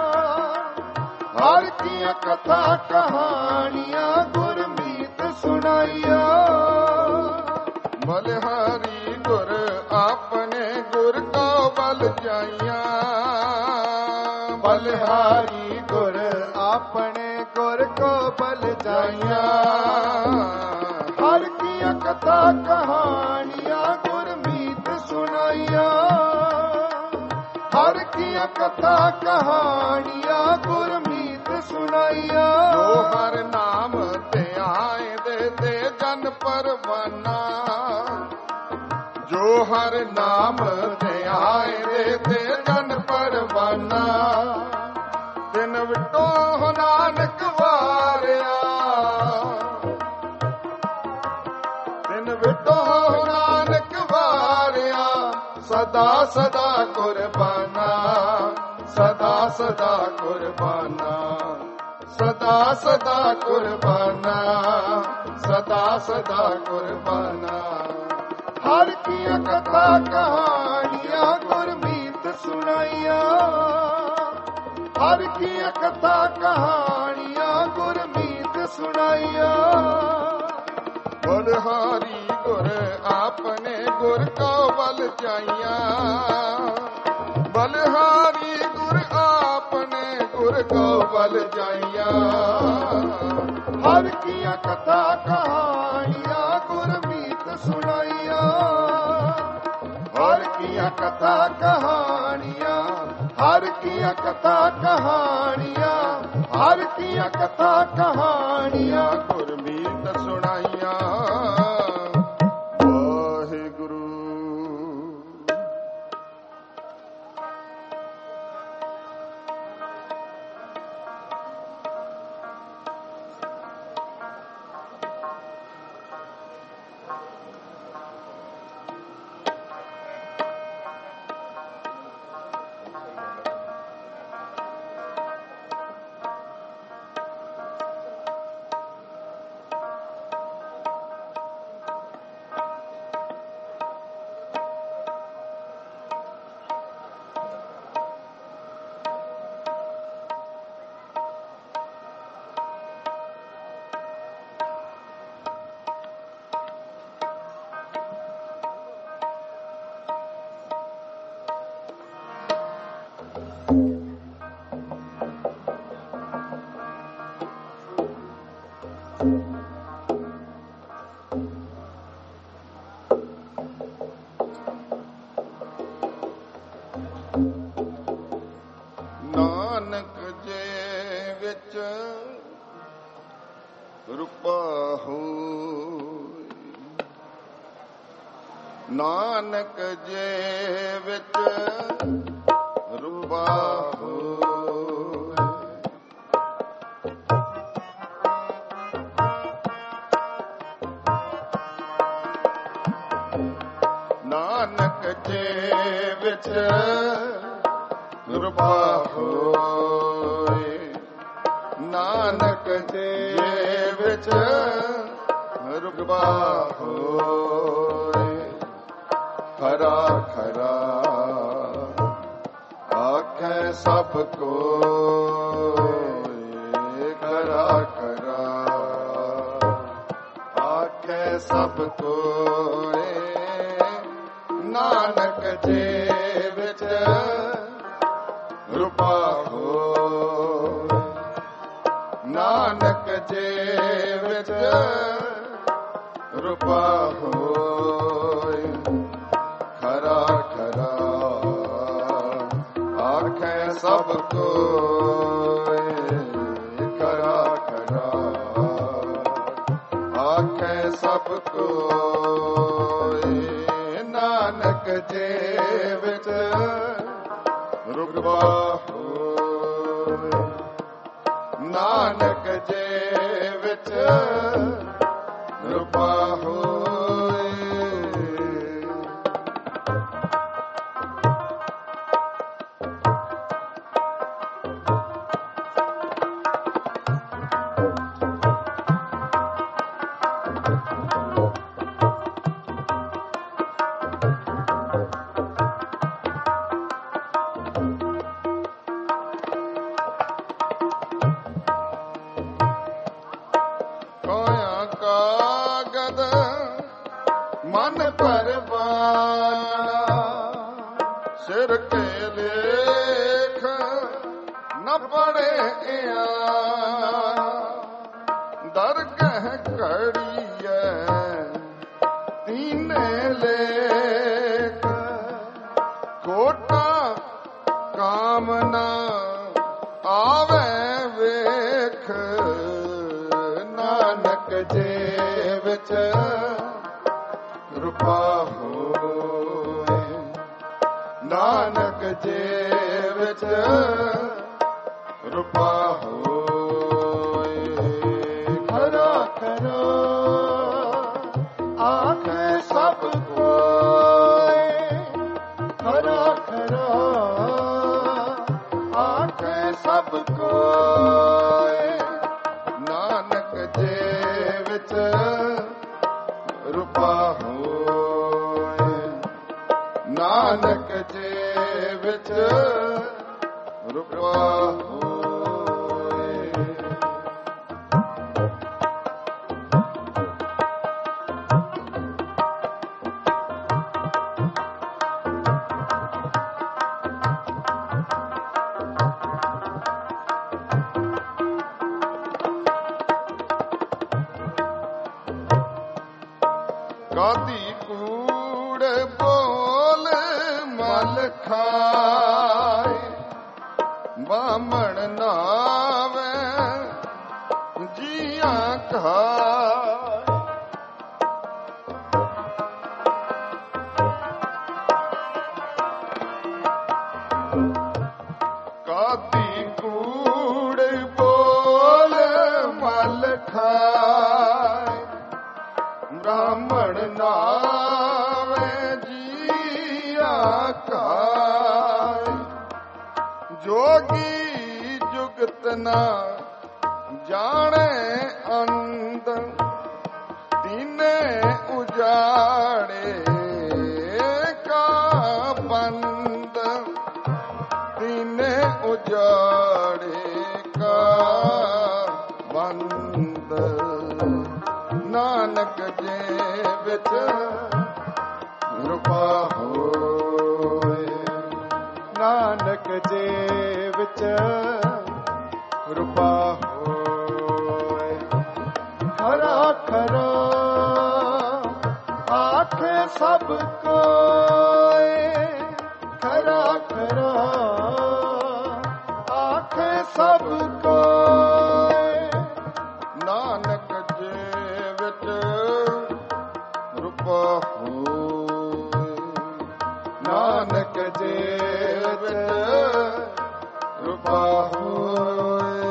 ਹਰ ਕੀਆਂ ਕਥਾ ਕਹਾਣੀਆਂ ਗੁਰਮੀਤ ਸੁਣਾਈਆਂ। ਬਲਿਹਾਰੀ ਗੁਰ ਆਪਣੇ ਗੁਰ ਕੋ ਬਲ ਜਾਈਆਂ। ਬਲਿਹਾਰੀ ਗੁਰ ਆਪਣੇ ਗੁਰ ਕੋ ਬਲ ਜਾਈਆਂ। ਹਰ ਕੀਆਂ ਕਥਾ ਕਹਾਣੀਆਂ ਗੁਰਮੀਤ ਸੁਣਾਈਆਂ। ਹਰ ਕੀਆਂ ਕਥਾ ਕਹਾਣੀਆਂ ਗੁਰਮੀਤ ਸੁਣਾਈਆਂ। ਜੋ ਹਰ ਨਾਮ ਧਿਆਏ ਦੇ ਤੇ ਜਨ ਪਰਵਾਨਾ। ਜੋ ਹਰ ਨਾਮ ਧਿਆਏ ਦੇ ਤੇ ਜਨ ਪਰਵਾਨਾ। ਤਿਨ ਵਿਟੋ ਨਾਨਕ ਵਾਰਿਆ। ਤਿਨ ਵਿਟੋ ਨਾਨਕ ਵਾਰਿਆ। ਸਦਾ ਸਦਾ ਕੁਰਬਾਨਾ, ਸਦਾ ਸਦਾ ਕੁਰਬਾਨਾ। ਸਦਾ ਸਦਾ ਕੁਰਬਾਨਾ, ਸਦਾ ਸਦਾ ਕੁਰਬਾਨਾ। ਹਰ ਕੀਆਂ ਕਥਾ ਕਹਾਣੀਆਂ ਗੁਰਮੀਤ ਸੁਣਾਈਆਂ। ਹਰ ਕੀਆਂ ਕਥਾ ਕਹਾਣੀਆਂ ਗੁਰਮੀਤ ਸੁਣਾਈਆਂ। ਬਲਿਹਾਰੀ ਗੁਰ ਆਪਣੇ ਗੁਰ ਕੋ ਬਲ ਜਾਈਆਂ। ਬਲਿਹਾਰੀ ਗੁਰ ਆਪਣੇ ਗੁਰ ਕੋ ਬਲ ਜਾਈਆਂ। ਹਰ ਕੀਆਂ ਕਥਾ ਕਹਾਣੀਆਂ ਗੁਰਮੀਤ ਸੁਣਾਈਆਂ। ਹਰ ਕੀਆਂ ਕਥਾ ਕਹਾਣੀਆਂ। ਹਰ ਕੀਆਂ ਕਥਾ ਕਹਾਣੀਆਂ। ਹਰ ਕੀਆਂ ਕਥਾ ਕਹਾਣੀਆਂ ਗੁਰਮੀਤ ਸੁਣਾਈਆਂ। ਵਾਹਿਗੁਰੂ। ਵਿੱਚ ਰੂਪਾ ਹੋਇ। ਨਾਨਕ ਜੇ ਵਿੱਚ ਰੂਪਾ ਹੋਇ। ਨਾਨਕ ਜੇ ਵਿੱਚ ਰੂਪਾ ਹੋਇ। ਨਾਨਕ ਜੇ ਵਿੱਚ ਰੂਪਾ ਹੋਇ। ਖਰਾ ਖਰਾ ਆਖੈ ਸਭ ਕੋਇ। ਖਰਾ ਖਰਾ ਆਖੈ ਸਭ ਕੋਇ। ਨਾਨਕ ਜੇ ਵਿੱਚ ਰੂਪਾ ਹੋਇ। ਨਾਨਕ ਜੇ ਵਿੱਚ ਰੂਪਾ ਹੋਇ। ਖਰਾ ਖਰਾ ਆਖੈ ਸਭ ਕੋਇ। ਖਰਾ ਖਰਾ ਆਖੈ ਸਭ ਕੋਇ। ਨਾਨਕ ਜੇ ਵਿੱਚ ਰੂਪਾ ਹੋਇ। ਨਾਨਕ ਜੇ ਵਿੱਚ ਰੂਪਾ ਹੋਇ। ਮਨ ਪਰਵਾਨਾ ਸਿਰ ਕੇ ਲੇਖ ਨ ਪੜਿਆ। ਦਰਗਹ ਘੜੀਐ ਤੀਨੇ ਲੇਖ। ਕੋਟਾ ਕਾਮਨਾ ਆਵੇ ਵੇਖ। ਨਾਨਕ ਜੇ ਵਿੱਚ ਰੂਪਾ ਹੋਇ। ਨਾਨਕ ਜੇ ਵਿੱਚ ਰੂਪਾ ਹੋਇ। ਖਰਾ ਖਰਾ ਆਖੈ ਸਭ ਕੋਇ। ਖਰਾ ਖਰਾ ਆਖੈ ਸਭ ਕੋਇ। ਨਾਨਕ ਜੇ ਵਿੱਚ ਰੂਪਾ ਹੋਇ। ਨਾਨਕ ਜੇ ਵਿੱਚ ਰੂਪਾ ਹੋਇ। ਕਾਦੀ ਕੂੜ ਬੋਲ ਮਲ ਖਾਏ। ਬਾਮਣ ਨਾਵੇ ਜੀਆਂ ਖਾਏ। ਕਾਦੀ ਕੂੜ ਬੋਲ ਮਲ ਖਾਏ। ਬ੍ਰਾਹਮਣ ਨਾਵੇ ਜੀਆ ਖਾਏ। ਜੋਗੀ ਜੁਗਤ ਨਾ ਜਾਣੇ ਅੰਤ। ਦੀਨੇ ਉਜਾੜੇ ਕਾ ਬੰਦ। ਦੀਨੇ ਉਜਾੜੇ ਕਾ ਬੰਦ। ਨਾਨਕ ਜੇ ਵਿੱਚ ਰੂਪਾ ਹੋਇ। ਨਾਨਕ ਜੇ ਵਿੱਚ ਰੂਪਾ ਹੋਇ। ਖਰਾ ਖਰਾ ਆਖੇ ਸਭ ਕੋਇ। ਖਰਾ ਖਰਾ ਆਖੇ ਸਭ ਕੋਇ। ਕਿਰਪਾ ਹੋਏ।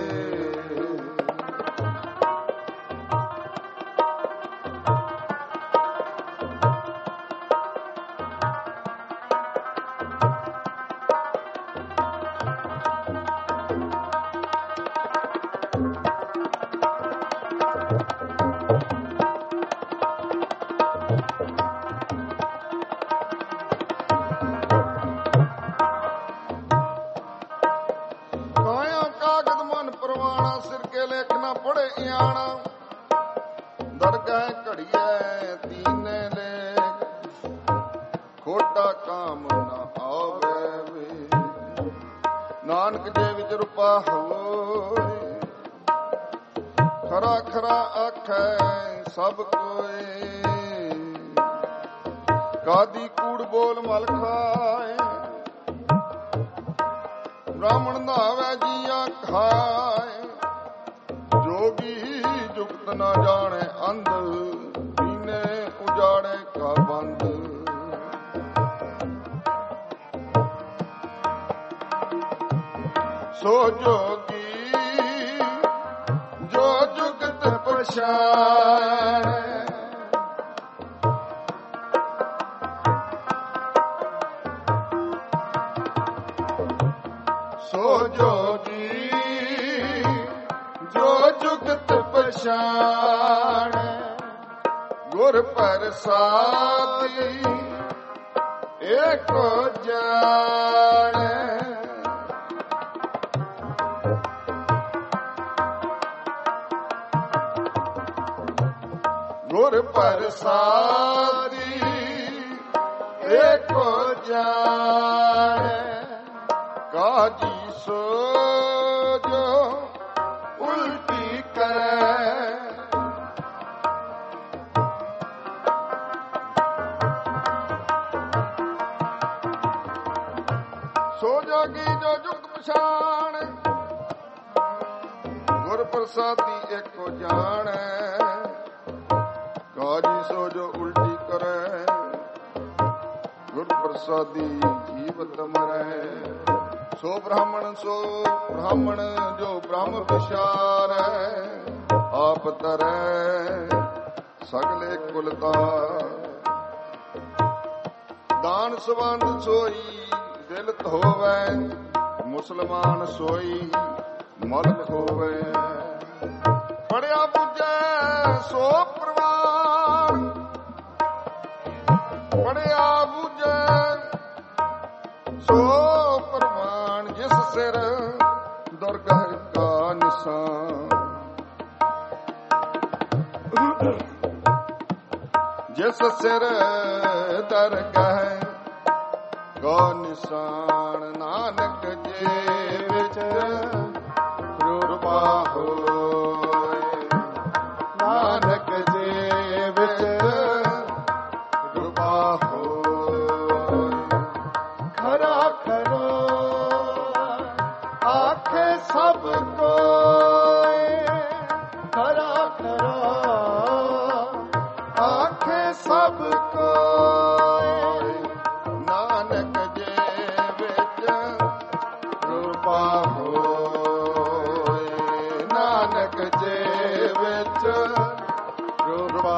ਨਾਨਕ ਜੇ ਵਿੱਚ ਰੂਪਾ ਹੋਏ, ਖਰਾ ਖਰਾ ਆਖੈ ਸਭ ਕੋਏ। ਕਾਦੀ ਕੂੜ ਬੋਲ ਮਲ ਖਾਏ, ਬ੍ਰਾਹਮਣ ਨਾਵੇ ਜੀਆ ਖਾਏ। ਜੋਗੀ ਜੁਗਤ ਨਾ ਜਾਣੇ ਅੰਧ, ਦੀਨੇ ਉਜਾੜੇ ਕਾ ਬੰਦ। ਸੋ ਜੋਗੀ ਜੋ ਜੁਗਤ ਪਛਾਣੈ, ਸੋ ਜੋਗੀ ਜੋ ਜੁਗਤ ਪਛਾਣੈ। ਗੁਰ ਪ੍ਰਸਾਦਿ ਏਕੋ ਜਾਣੈ। ਗੁਰ ਪ੍ਰਸਾਦਿ ਏਕੋ ਜਾਣੈ। ਕਾਜੀ ਸੋ ਜੋ ਉਲਟੀ ਕਰੈ, ਸੋ ਜੋਗੀ ਜੋ ਜੁਗਤ ਪਛਾਣ। ਗੁਰ ਪ੍ਰਸਾਦਿ ਏਕੋ ਜਾਣੈ। ਕਾਜੀ ਸੋ ਜੋ ਉਲਟੀ ਕਰੈ, ਗੁਰ ਪ੍ਰਸਾਦੀ ਜੀਵਤ ਮਰੈ। ਸੋ ਬ੍ਰਾਹਮਣ ਸੋ ਬ੍ਰਾਹਮਣ ਜੋ ਬ੍ਰਹਮ ਵਿਚਾਰੈ, ਆਪ ਤਰੈ ਸਗਲੇ ਕੁਲਤਾ। ਦਾਨ ਸਬੰਧ ਸੋਈ ਦਿਲ ਧੋਵੈ, ਮੁਸਲਮਾਨ ਸੋਈ ਮਲਕ ਹੋਵੈ। ਪੜਿਆ ਬੁਝੈ ਸੋ ਪ੍ਰਵਾਨ, ਪੜਿਆ ਬੁਝੈ ਸੋ ਪ੍ਰਵਾਨ। ਜਿਸ ਸਿਰ ਦੁਰਗਹਿ ਕਾ ਨਿਸ਼ਾਨ, ਜਿਸ ਸਿਰ ਦਰਗਹਿ ਕਾ ਨਿਸ਼ਾਨ। ਨਾਨਕ ਜੀ ਵਿੱਚ ਰੂਪਾ ਹੋਏ, ਨਾਨਕ ਜੀ ਵਿੱਚ ਰੂਪਾ ਹੋਏ। ਖਰਾ ਖਰਾ ਆਖੇ ਸਭ ਕੋਏ, ਖਰਾ ਖਰਾ ਆਖੇ ਸਭ ਕੋਏ। ਨਾਨਕ ਜੀ ਵਿੱਚ ਰੂਪਾ ਹੋਏ, ਨਾਨਕ ਜੀ ਵਿੱਚ ਰੂਪਾ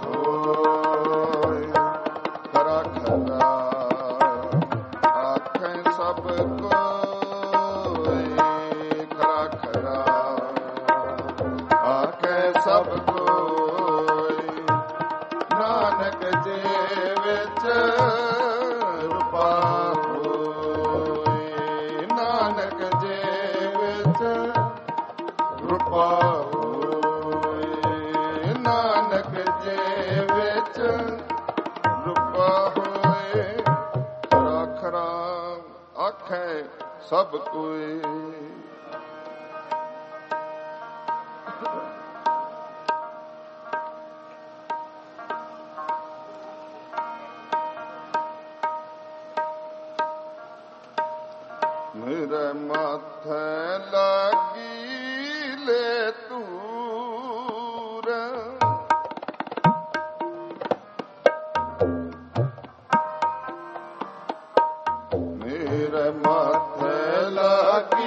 ਹੋਏ। ਖਰਾ ਖਰਾ ਆਖੇ ਸਭ ਕੋਏ, ਖਰਾ ਖਰਾ ਆਖੇ ਸਭ ਕੋਏ। ਨਾਨਕ ਜੀ ਵਿੱਚ ਰੂਪਾ ਹੋਏ, ਨਾਨਕ ਜੀ ਵਿੱਚ ਰੂਪਾ ਹੋਏ। ਨਾਨਕ ਜੀ ਵਿੱਚ ਰੂਪਾ ਹੋਏ। ਖਰਾ ਖਰਾ ਆਖੈ ਸਭ ਕੋਏ। ਮੇਰੇ ਮਾਥੇ ਲਾਗੀ ਲੈ ਤੂਰ, ਮੇਰੇ ਮਾਥੇ ਲਾਗੀ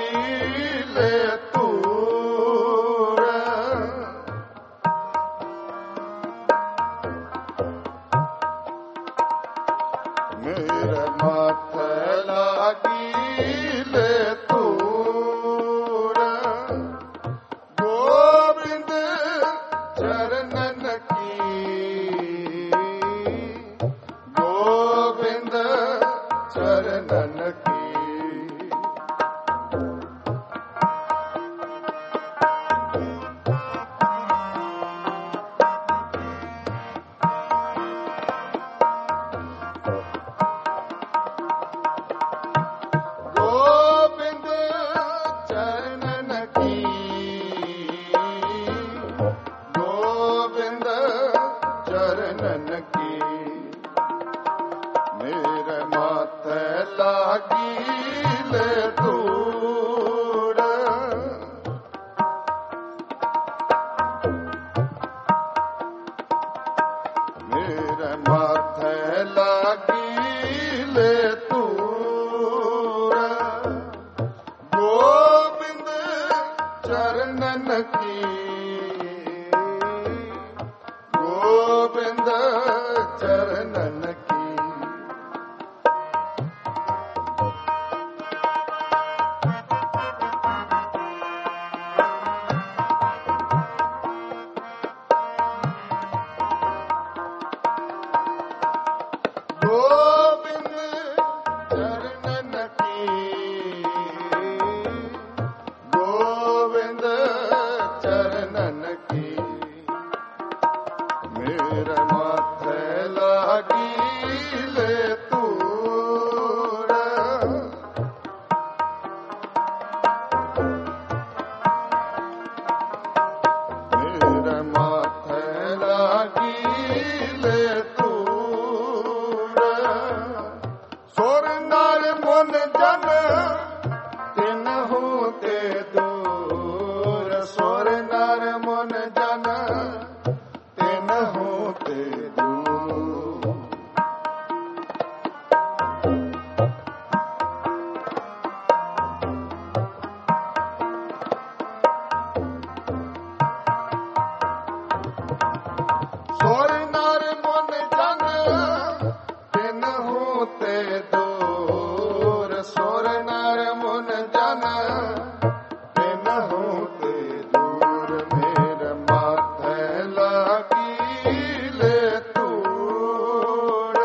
नार मुन जन तिनहु ते दूर मेरे माथे लगीले तूर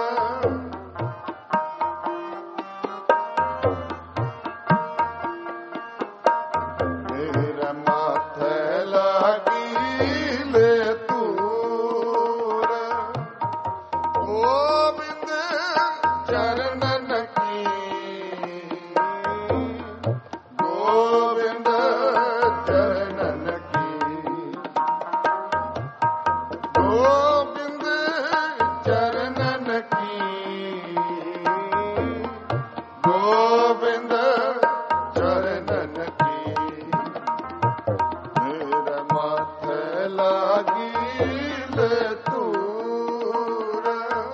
मेरे माथे लगीले तूर गोविंद चरणन की गोविंद चरणन की गोविंद चरणन की गोविंद चरणन की मेरे माथे लगीले तूर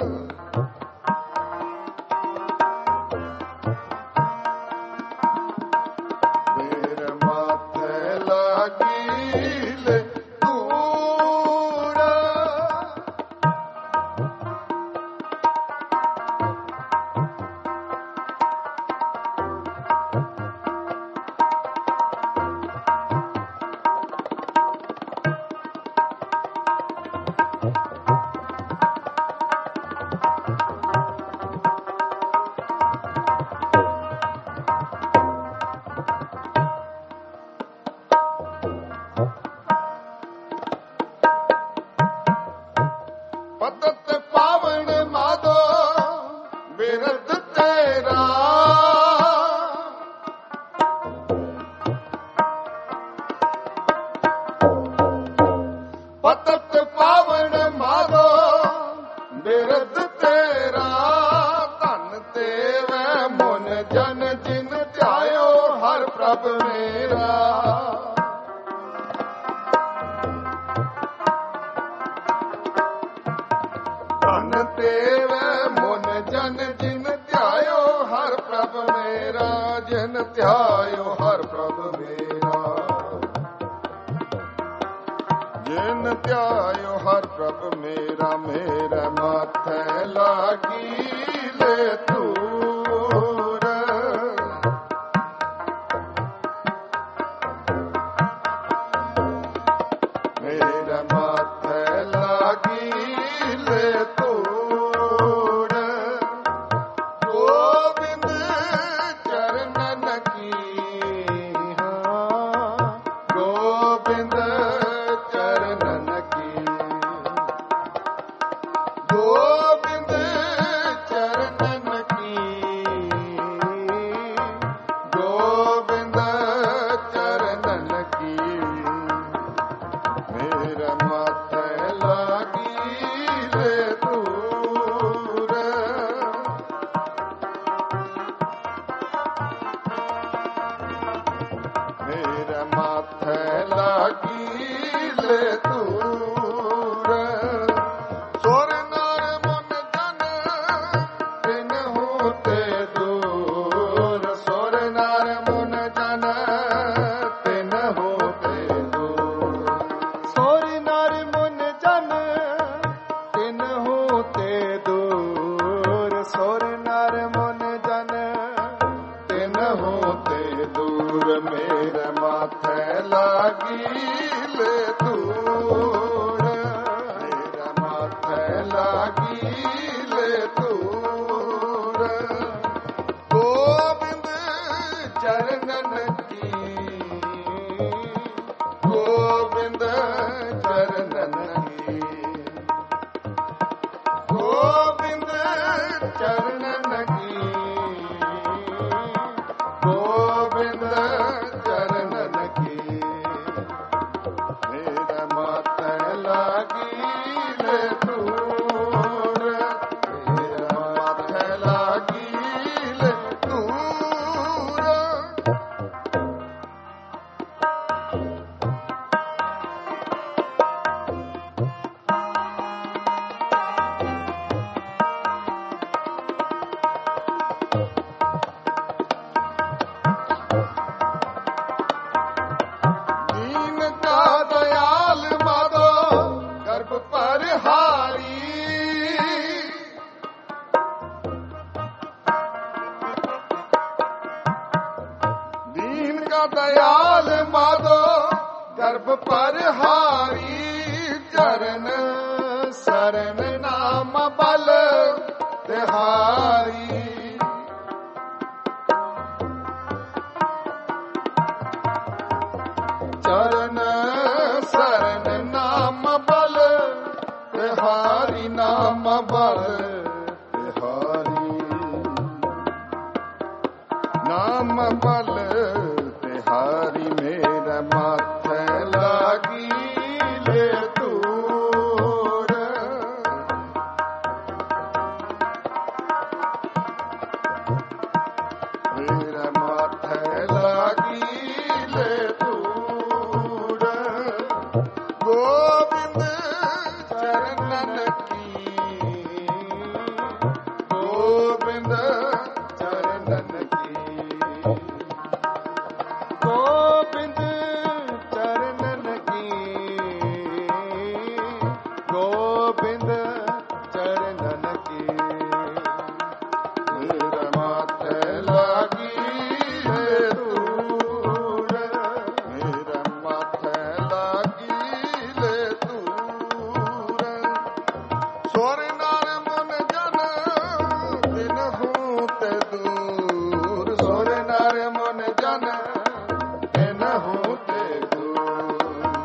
मेरे माथे लगीले तूर पतत पावन माधो बिरद तेरा पतत पावन माधो बिरद तेरा धन तेव मुन जन जिन ध्यायो हर प्रभ मेरा धन तेव मुन जन जिन ध्यायो हर प्रभ मेरा जिन ध्यायो हर प्रभ मेरा जिन ध्यायो हर प्रभ मेरा मेरे माथे लगीले तूर मेरे माथे लगीले तूर गोविंद चरणन की हाँ, गोविंद चरणन की गोविंद चरणन की गोविंद चरणन की मेरे माथे लगीले तूर मेरे माथे लगीले तूर सोर नार मुन जन तिनहु ते दूर सोर नार मुन जन तिनहु ते दूर सोर नर मुन जन तिनहु ते दूर सोर नर मुन जन तिनहु ते दूर मेरे माथे लगीले तूर मेरे माथे लगीले तूर गोविंद चरणन की गोविंद चरणन की गोविंद चरणन की गोविंद चरणन की मेरे माथे लगीले तूर मेरे माथे लगीले तूर दयाल माधो गर्भ पर हारी चरण शरण नाम बल तिहारी चरण शरण नाम बल तिहारी नाम बल तिहारी नाम बल तिहारी मेरा माथे लागी ले तूर मेरा माथे लागी ले तूर गोविंद चरणन की गोविंद चरणन की गोविंद चरणन की गोविंद चरणन की मेरा माथे लागी है दूर मेरा माथे लागी ले दूर सोर नार मन जन दिन होते दूर सोर नार मन जन दिन होते दूर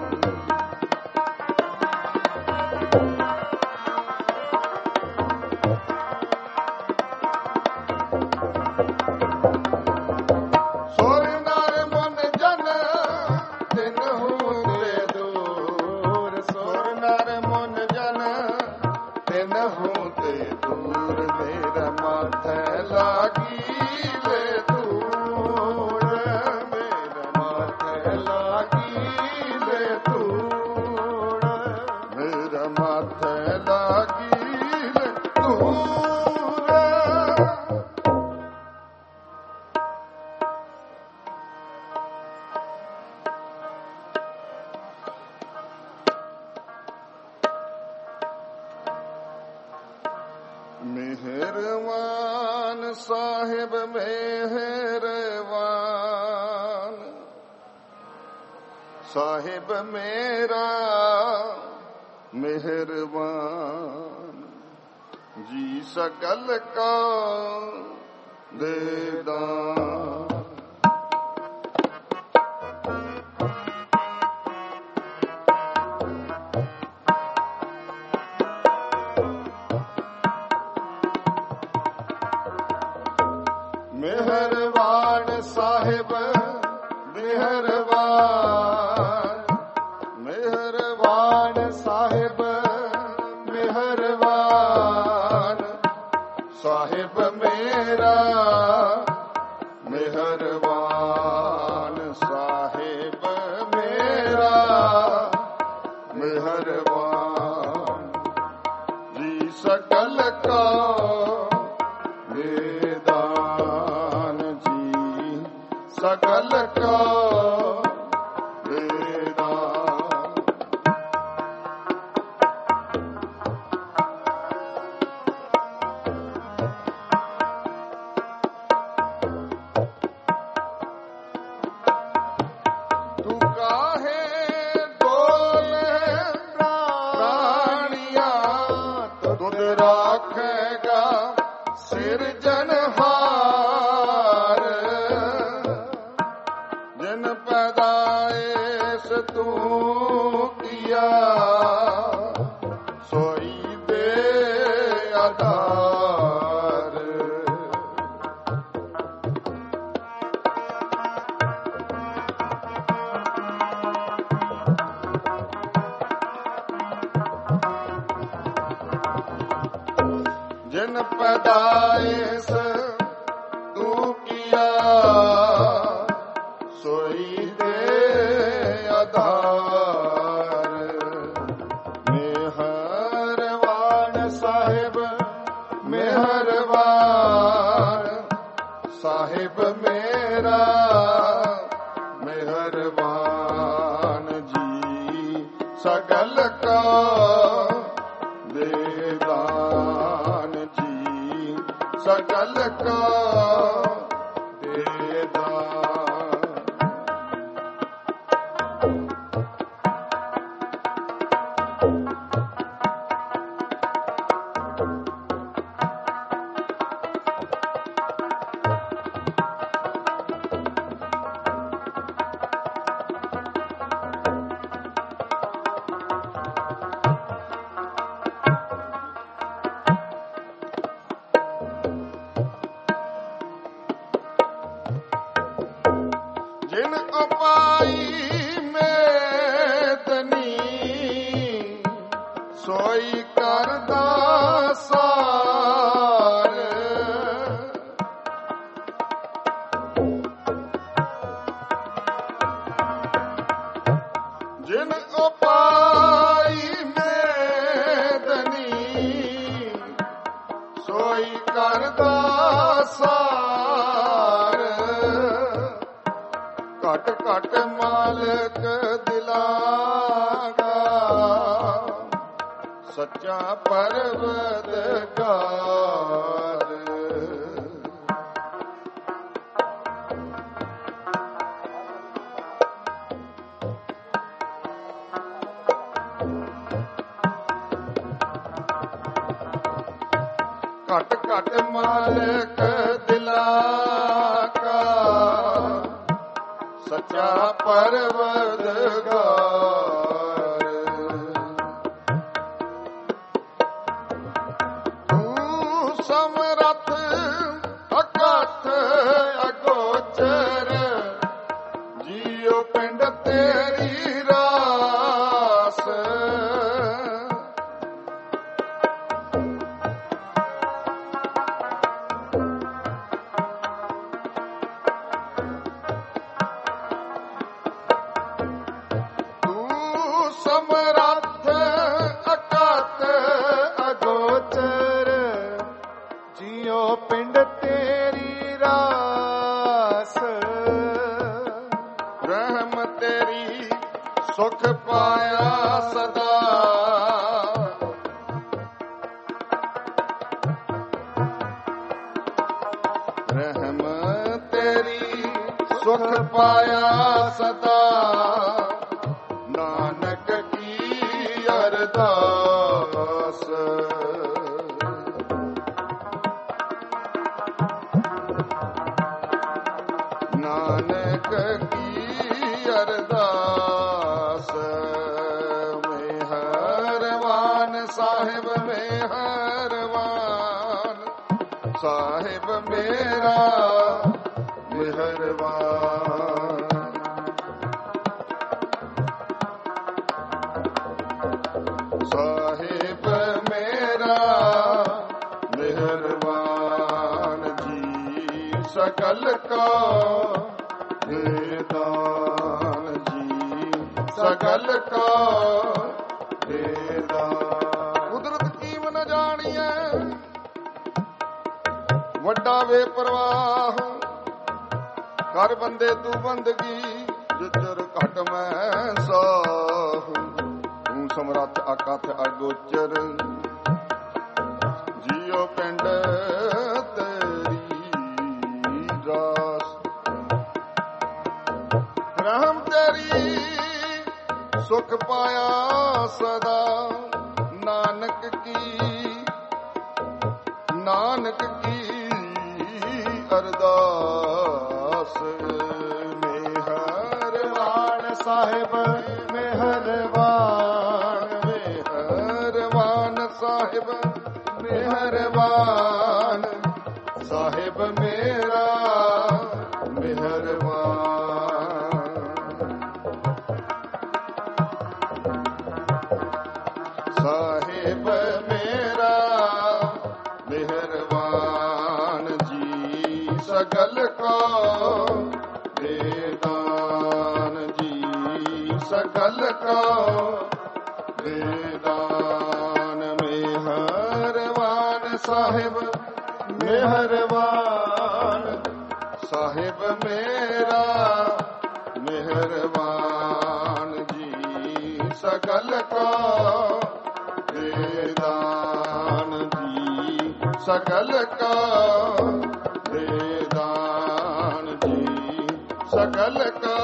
सोर नार मन जन दिन होते दूर सोर नार मन जन दिन होते दूर मेरा माथे लागी ले दूर मेरा माथे लागी ले दूर मेरा माथे लागी ले दूर मेहरवान साहिब मेहरवान साहिब मेरा मेहरबान जी सकल का दे दान मेहरबान साहिब मेहरबान मेहरबान साहिब मेहरबान साहिब मेरा मेहरबान साहिब मेरा मेहरबान जी सकल का वेदान जी सकल का वेदान तू काहे डोले प्राणिया तुद राखेगा सिरजनहार जिन पैदाइश तू किया सोई दे आधार जिन पैदाइश तू किया सोई दे आधार मेहरबान साहिब मेहरबान साहिब मेरा मेहरबान जी सकल का वेदान जी सकल का वेदान ਜਿਨ ਉਪਾਈ ਮੇਦਨੀ ਸੋਈ ਕਰਦਾ ਸਾਰ। ਜਿਨ ਉਪਾਈ ਮੇਦਨੀ ਸੋਈ ਕਰਦਾ ਸਾਰ। ਘਟ ਘਟ ਮਾਲਕ ਦਿਲਾਂ ਦਾ ਸੱਚਾ ਪਰਵਦਗਾਰ। ਘਟ ਘਟ ਮਾਲਕ ਦਿਲਾਂ ਕਾ ਸੱਚਾ ਪਰਵਦਗਾਰ। ਤੂੰ ਸਮਰੱਥ ਅਕਥ ਅਗੋਚਰ ਜੀਉ ਪਿੰਡ ਤੇਰੀ ਰਾਸ। ਸਮਰੱਥ ਅਕਥ ਅਗੋਚਰ ਜੀਉ ਪਿੰਡ ਤੇਰੀ ਰਾਸ। ਰਹਿਮ ਤੇਰੀ ਸੁਖ ਪਾਇਆ ਸਦਾ ਰਹਿਮ ਤੇਰੀ ਸੁਖ ਪਾਇਆ ਸਦਾ। ਨਾਨਕ ਕੀ ਅਰਦਾਸ। ਨਾਨਕ ਕੀ ਅਰਦਾਸ। ਮਿਹਰਬਾਨ ਸਾਹਿਬ ਮਿਹਰਬਾਨ ਸਾਹਿਬ ਮੇਰਾ ਮਿਹਰਬਾਨ। ਸਾਹਿਬ ਮੇਰਾ ਮਿਹਰਬਾਨ ਜੀ ਸਕਲ ਕਾ ਦੇਦਾਨ ਜੀ ਸਕਲ ਕਾ ਦੇਦਾਨ। ਕੁਦਰਤ ਕੀਮ ਨ ਜਾਣੀਐ ਵੱਡਾ ਵੇ ਪ੍ਰਵਾਹ। ਕਰ ਬੰਦੇ ਤੂੰ ਬੰਦਗੀ ਜਿਚਰ ਘਟ ਮੈਂ ਸਾਹ। ਤੂੰ ਸਮਰੱਥ ਅਕਥ ਅਗੋਚਰ ਜੀਉ ਪਿੰਡ ਤੇਰੀ ਰਾਸ। ਰਹਿਮ ਤੇਰੀ ਸੁਖ ਪਾਇਆ ਸਦਾ। ਨਾਨਕ ਕੀ ਨਾਨਕ ਕੀ ਅਰਦਾਸ। ਮਿਹਰਬਾਨ ਸਾਹਿਬ ਮਿਹਰਬਾਨ ਮਿਹਰਬਾਨ ਸਾਹਿਬ ਮਿਹਰਬਾਨ ਸਾਹਿਬ ਮੇਰਾ ਮਿਹਰਬਾਨ। ਸਾਹਿਬ ਮੇਰਾ ਮਿਹਰਬਾਨ ਜੀ ਸਗਲ ਕੋ ਦੇਦਾਨ ਜੀ ਸਗਲ ਕੋ ਦੇਦਾਨ। ਮਿਹਰਬਾਨ ਸਾਹਿਬ ਮਿਹਰਬਾਨ ਸਾਹਿਬ ਮੇਰਾ ਮਿਹਰਬਾਨ ਜੀ ਸਗਲ ਕੋ ਦੇਦਾਨ ਜੀ ਸਗਲ ਕੋ ਦੇਦਾਨ ਜੀ ਸਗਲ ਕੋ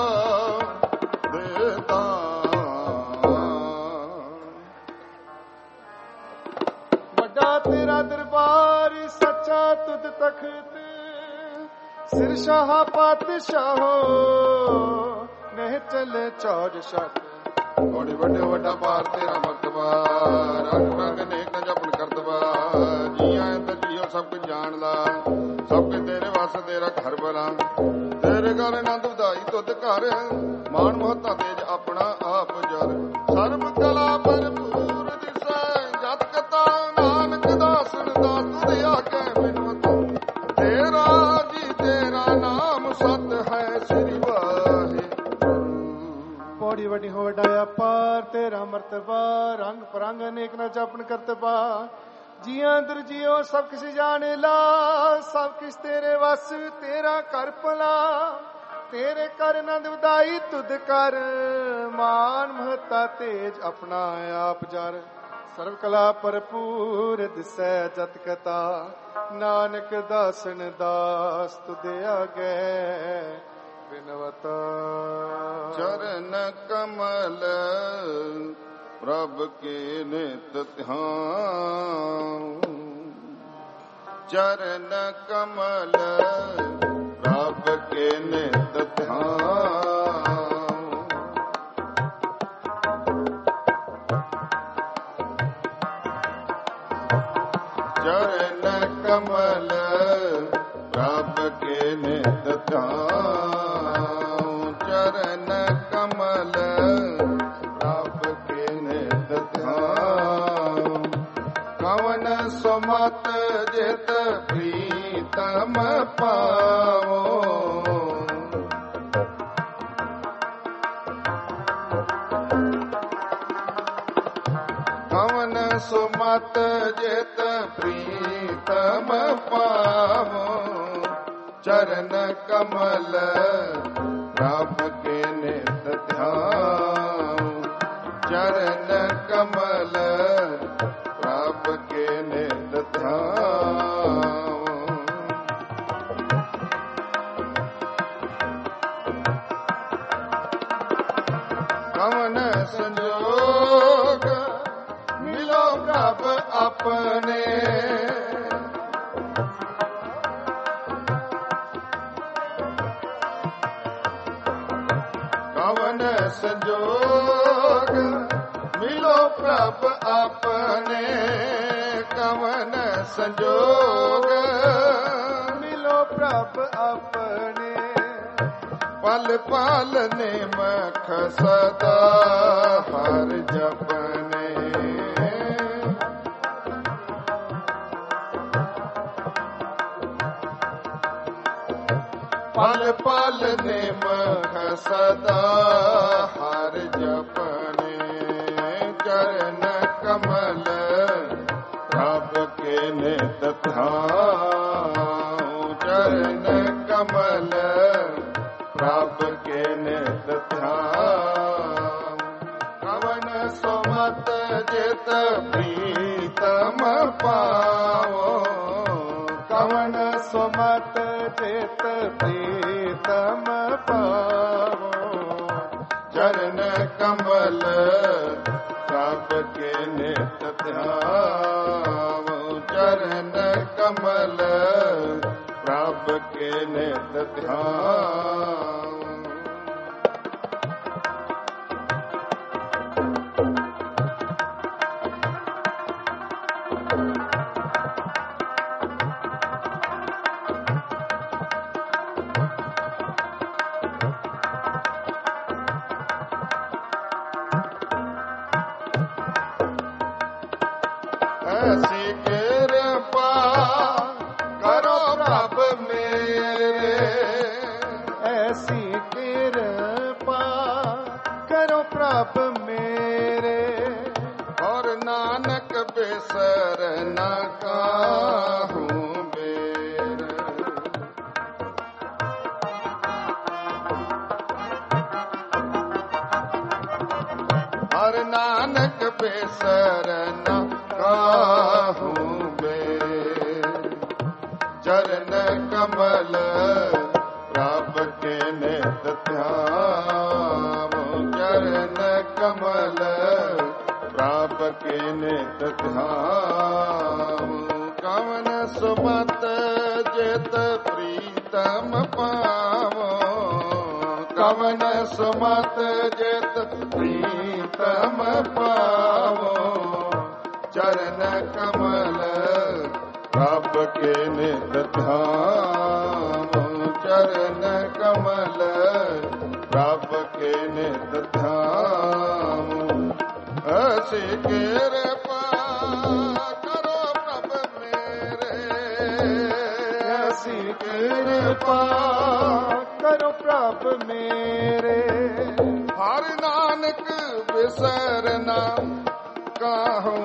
ਤੇਰਾ ਦਰਬਾਰ ਸੱਚਾ ਤੁਧ ਤਖਤ ਸਿਰ ਸ਼ਾਹ ਪਾਤਸ਼ਾਹੋ ਨਹਿ ਚਲੇ ਚੌਜ ਛੱਤ। ਬੜੇ ਵੱਡੇ ਵੱਡਾ ਪਾਰ ਤੇਰਾ ਮਰਤਬਾ ਰੰਗ ਰੰਗ ਨੇਕ ਜਪਨ ਕਰਤਬਾ। ਜੀਆਂ ਤੇ ਜੀਓ ਸਭ ਕੁਝ ਜਾਣਦਾ, ਸਭ ਕੁਝ ਤੇਰੇ ਵਸ, ਤੇਰਾ ਘਰ ਬਲਾ, ਤੇਰੇ ਘਰ ਆਨੰਦ ਵਧਾਈ ਤੁਧ ਘਰ, ਮਾਨ ਮਹਤਾ ਤੇਜ ਆਪਣਾ ਆਪ ਜਰ, ਸਰਬ ਕਲਾ ਭਰਪੂਰ ਦਿਸੈ, ਜਤ ਕਤਾ ਨਾਨਕ ਦਾਸਨ ਦਾ ਤੁਧ ਆਗੇ ਬਿਨਵਤ, ਤੇਰਾ ਜੀ ਤੇਰਾ ਨਾਮ ਸਤ ਹੈ ਸ੍ਰੀ ਵਾਹਿਗੁਰੂ। ਪੌੜੀ ਵੱਡੀ ਹੋ ਵਡਾਇਆ ਪਾਰ, ਤੇਰਾ ਮਰਤਬਾ ਰੰਗ ਪਰੰਗ ਅਨੇਕ ਨਾ ਚਾਪਨ ਕਰਤਬਾ, ਜੀਆਂ ਦਰ ਜੀਓ ਸਭ ਕਿਸ ਜਾਣੇ ਲਾ, ਸਭ ਕਿਸ ਤੇਰੇ ਵਸ, ਤੇਰਾ ਕਰ ਭਲਾ, ਤੇਰੇ ਕਰ ਆਨੰਦ ਵਧਾਈ ਤੁਧ ਕਰ, ਮਾਨ ਮਹਤਾ ਤੇਜ ਆਪਣਾ ਆਪ ਜਰ, ਸਰਬ ਕਲਾ ਭਰਪੂਰ ਦਿਸੈ ਜਤ ਕਤਾ, ਨਾਨਕ ਦਾਸਨ ਦਾਸ ਤੁਧ ਆਗੇ ਬਿਨਵਤ। ਚਰਨ ਕਮਲ ਪ੍ਰਭ ਕੇ ਨਿਤ ਧਿਆਨ, ਚਰਨ ਕਮਲ ਪ੍ਰਭ ਕੇ ਨਿਤ ਧਿਆਨ, ਚਰਨ ਕਮਲ ਪ੍ਰਭ ਕੇ ਨਿਤ ਧਿਆਨ, ਚਰਨ ਕਮਲ ਪ੍ਰਭ ਕੇ ਨਿਤ ਧਿਆਨ, ਕਵਨ ਸੁਮਤ ਜਿਤ ਪ੍ਰੀਤਮ ਪਾਵੋ, ਕਵਨ ਸੁਮਤ ਜਿਤ ਪ੍ਰੀਤਮ ਪਾਵੋ, ਚਰਨ ਕਮਲ ਪ੍ਰਭ ਕੇ ਨਿਤ ਧਿਆਨ, ਚਰਨ ਕਮਲ ਪ੍ਰਭ ਕੇ ਨਿਤ ਧਿਆਨ, ਕਵਨ ਸੰਜੋਗ ਮਿਲੋ ਪ੍ਰਭ ਆਪਣੇ, ਕਵਨ ਸੰਜੋਗ ਮਿਲੋ ਪ੍ਰਭ ਆਪਣੇ, ਕਵਨ ਸੰਜੋਗ ਮਿਲੋ ਪ੍ਰਭ ਆਪਣੇ, ਪਲ ਪਲ ਨਿਮਖ ਸਦਾ ਹਰ ਜਪਨੇ, ਪਲ ਪਲ ਨਿਮਖ ਸਦਾ ਹਰ ਜਪਨੇ, ਚਰਨ ਕਮਲ ਪ੍ਰਭ ਕੇ ਨਿਤ ਧਿਆਨ, ਚਰਨ ਕਮਲ ਪ੍ਰਭ ਕੇ ਨਿਤ ਧਿਆਨ, ਕਵਨ ਸੁਮਤ ਜਿਤ ਪ੍ਰੀਤਮ ਪਾਵੋ, ਕਵਨ ਸੁਮਤ ਜਿਤ ਪ੍ਰੀਤਮ ਪਾਵੋ, ਚਰਨ ਕਮਲ ਪ੍ਰਭ ਕੇ ਨਿਤ ਧਿਆਨ, ਚਰਨ ਕਮਲ ਪ੍ਰਭ ਕੇ ਨਿਤ ਧਿਆਨ, ਐਸੀ ਕਿਰਪਾ ਕਰੋ ਪ੍ਰਭ ਮੇਰੇ, ਐਸੀ ਕਿਰਪਾ ਕਰੋ ਪ੍ਰਭ ਮੇਰੇ, ਔਰ ਨਾਨਕ ਬਿਸਰ ਨਾ ਕਾਹੂ ਬੇਰ, ਔਰ ਨਾਨਕ ਬਿਸਰ ਨਾ ਕਾਹੂ ਬੇਰ, ਚਰਨ ਕਮਲ ਪ੍ਰਭ ਕੇ ਨਿਤ ਧਿਆਨ, ਚਰਨ ਕਮਲ ਪ੍ਰਭ ਕੇ ਨਿਤ ਧਿਆਨ, ਕਵਨ ਸੁਮਤ ਜਿਤ ਪ੍ਰੀਤਮ ਪਾਵੋ, ਕਵਨ ਸੁਮਤ ਜਿਤ ਪ੍ਰੀਤਮ ਪਾਵੋ, ਚਰਨ ਕਮਲ ਪ੍ਰਭ ਕੇ ਨਿਤ ਧਿਆਨ ਚਰਨ ਕਮਲ ਪ੍ਰਭ ਕੇ ਨਿਤ ਧਿਆਨ ਅਸੀਂ ਕਿਰਪਾ ਕਰੋ ਪ੍ਰਭ ਮੇਰੇ ਅਸੀਂ ਕਿਰਪਾ ਕਰੋ ਪ੍ਰਭ ਮੇਰੇ ਹਰ ਨਾਨਕ ਵਿਸਰਨਾ ਕਾਹੂ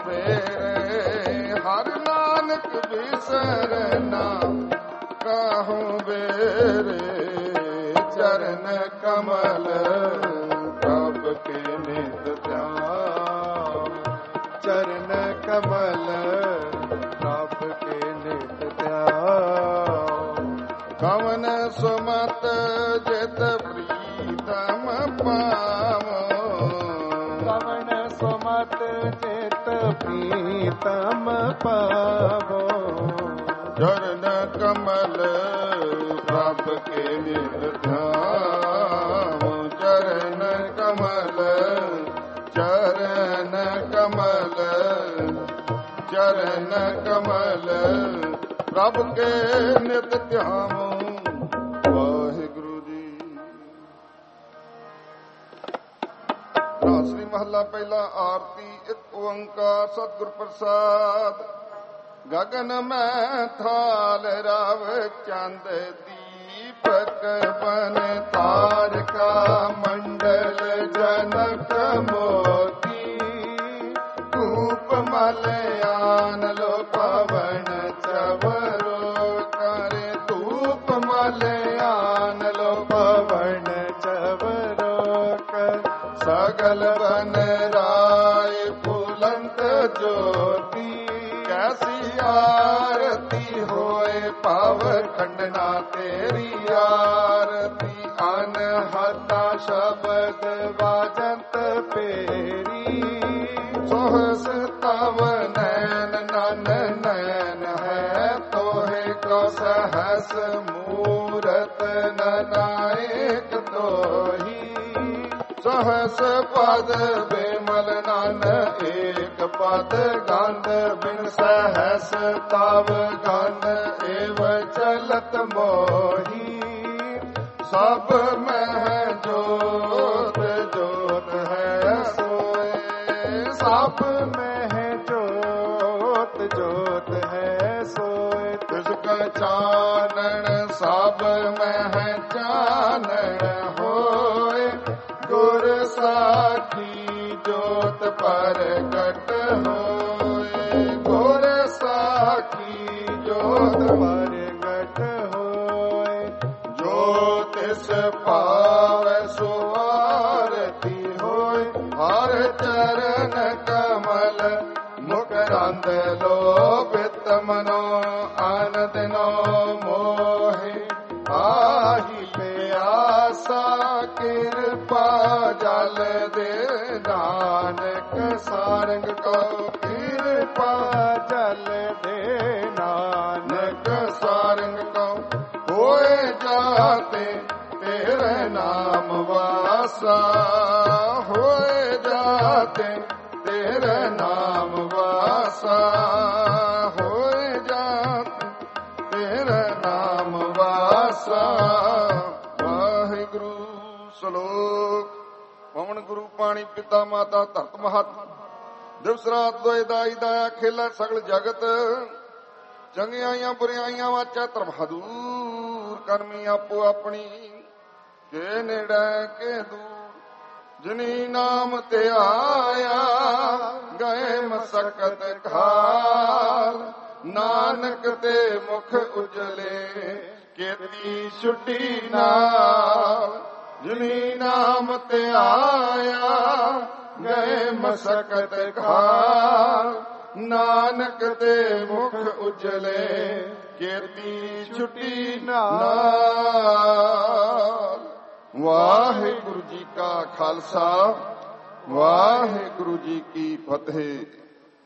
ਮੇਰੇ ਹਰ ਨਾਨਕ ਵਿਸਰਨਾ ਕਾਹੂ ਮੇਰੇ ਚਰਨ ਕਮਲ ਪ੍ਰਭ ਕੇ ਨਿਤ ਧਿਆਨ ਚਰਨ ਕਮਲ ਪ੍ਰਭ ਕੇ ਨਿਤ ਧਿਆਨ ਕਵਨ ਸੁਮਤ ਜਿਤ ਪ੍ਰੀਤਮ ਪਾਵੋ ਕਵਨ ਸੁਮਤ ਜਿਤ ਪ੍ਰੀਤਮ ਪਾਵੋ ਚਰਨ ਕਮਲ ਪ੍ਰਭ ਕੇ ਨਿਤ ਧਿਆਨ ਚਰਨ ਕਮਲ ਚਰਨ ਕਮਲ ਚਰਨ ਕਮਲ ਪ੍ਰਭ ਕੇ ਨਿਤ ਧਿਆਨ ਵਾਹਿਗੁਰੂ ਜੀ। ਰਾਸਰੀ ਮਹੱਲਾ ਪਹਿਲਾ ਆਰਤੀ ਇੱਕ ਓੰਕਾਰ ਸਤਿਗੁਰ ਪ੍ਰਸਾਦ ਗਗਨ ਮੈਂ ਥਾਲ ਰਵ ਚੰਦ ਦੀਪਕ ਬਨ ਤਾਰਕਾ ਮੰਡਲ ਜਨਕ ਮੋਤੀ ਧੂਪ ਮਲਿਆਨ ਲੋ ਪਵਨ ਚਵਰੋ ਕਰੇ ਧੂਪ ਮਲਿਆਨ ਲੋ ਪਵਨ ਚਵਰੋ ਕਰ ਸਗਲ ਬਨ ਰਾਏ ਫੁਲੰਤ ਜੋਤੀ ਕੈਸੀ ਆਰਤੀ ਹੋਏ ਪਾਵ ਖੰਡਨਾ ਤੇਰੀ ਆਰਤੀ ਅਨਹਤਾ ਸ਼ਬਦ ਵਾਜੰਤ ਪੇਰੀ ਸੋਹਸ ਤਵ ਨੈਣ ਨਨ ਨੈਣ ਹੈ ਤੋਹੇ ਕੋ ਸਹਸ ਮੂਰਤ ਨਨਾਇਕ ਤੋਹੀ ਸਹਸ ਪਦ ਬੇਮਲ ਨਨ ਏਕ ਪਦ ਗੰਧ ਬਿਨ ਸਹਸ ਤਵ ਗੰਧ ਏਵ ਚਲਤ ਮੋਹੀ ਸਭ ਮਹਿ ਜੋਤ ਜੋਤ ਹੈ ਸੋਏ ਸਭ ਮਹਿ ਜੋਤ ਜੋਤ ਹੈ ਸੋਏ ਤਿਸ ਕਾ ਚਾਨਣ ਸਭ ਮਹਿ ਚਾਨਣ ਹੋਏ ਗੁਰ ਸਾਖੀ ਜੋਤ ਪ੍ਰਗਟ ਹੋਏ ਗੁਰ ਸਾਖੀ ਜੋਤ ਪ੍ਰਗਟ ਹੋਏ ਜੋ ਤਿਸ ਪਾਵੈ ਸੋ ਆਰਤੀ ਹੋਏ ਹਰ ਚਰਨ ਕਮਲ ਮੁਕਰੰਦ ਲੋਭਿਤ ਮਨੋ ਆਨੰਦਨੋ ਮੋਹਿ ਆਹੀ ਪਿਆਸਾ ਕਿਰਪਾ ਜਲ ਦੇ ਨਾਨਕ ਸਾਰੰਗ ਕੋ ਕਿਰਪਾ ਜਲ ਦੇ ਨਾਨਕ ਸਾਰੰਗ ਕੋ ਹੋਏ ਜਾਤੇ ਤੇਰੇ ਨਾਮ ਵਾਸਾ ਹੋਏ ਜਾਤੇ ਤੇਰੇ ਨਾਮ ਵਾਸਾ ਹੋਏ ਜਾਤੇ ਤੇਰੇ ਨਾਮ ਵਾਸਾ ਵਾਹਿਗੁਰੂ ਸ਼ਲੋਕ ਪਵਨ ਗੁਰੂ ਪਾਣੀ ਪਿਤਾ ਮਾਤਾ ਧਰਤ ਮਹਤ ਦਿਵਸ ਰਾਤ ਦੋਇ ਦਾਈ ਦਾਇਆ ਖੇਲਾ ਸਗਲ ਜਗਤ ਚੰਗਿਆਈਆਂ ਬੁਰਿਆਈਆਂ ਵਾਚਾ ਧਰਮ ਦੂਰ ਕਰਮੀ ਆਪੋ ਆਪਣੀ ਕੇ ਨੇੜੇ ਕੇ ਦੂਰ ਜਿਨੀ ਨਾਮ ਤੇ ਆਇਆ ਗਏ ਮਸਕਤ ਖਾਲ ਨਾਨਕ ਤੇ ਮੁਖ ਉਜਲੇ ਕੀਤੀ ਛੁੱਟੀ ਨਾਲ ਜਿਨੀ ਨਾਮ ਤੇ ਆਇਆ ਗਏ ਮਸਕਤ ਖਾਲ ਨਾਨਕ ਦੇ ਮੁਖ ਉਜਲੇ ਕੀਤੀ ਛੁੱਟੀ ਨਾਲ। ਵਾਹਿਗੁਰੂ ਜੀ ਕਾ ਖਾਲਸਾ ਵਾਹਿਗੁਰੂ ਜੀ ਕੀ ਫਤਿਹ।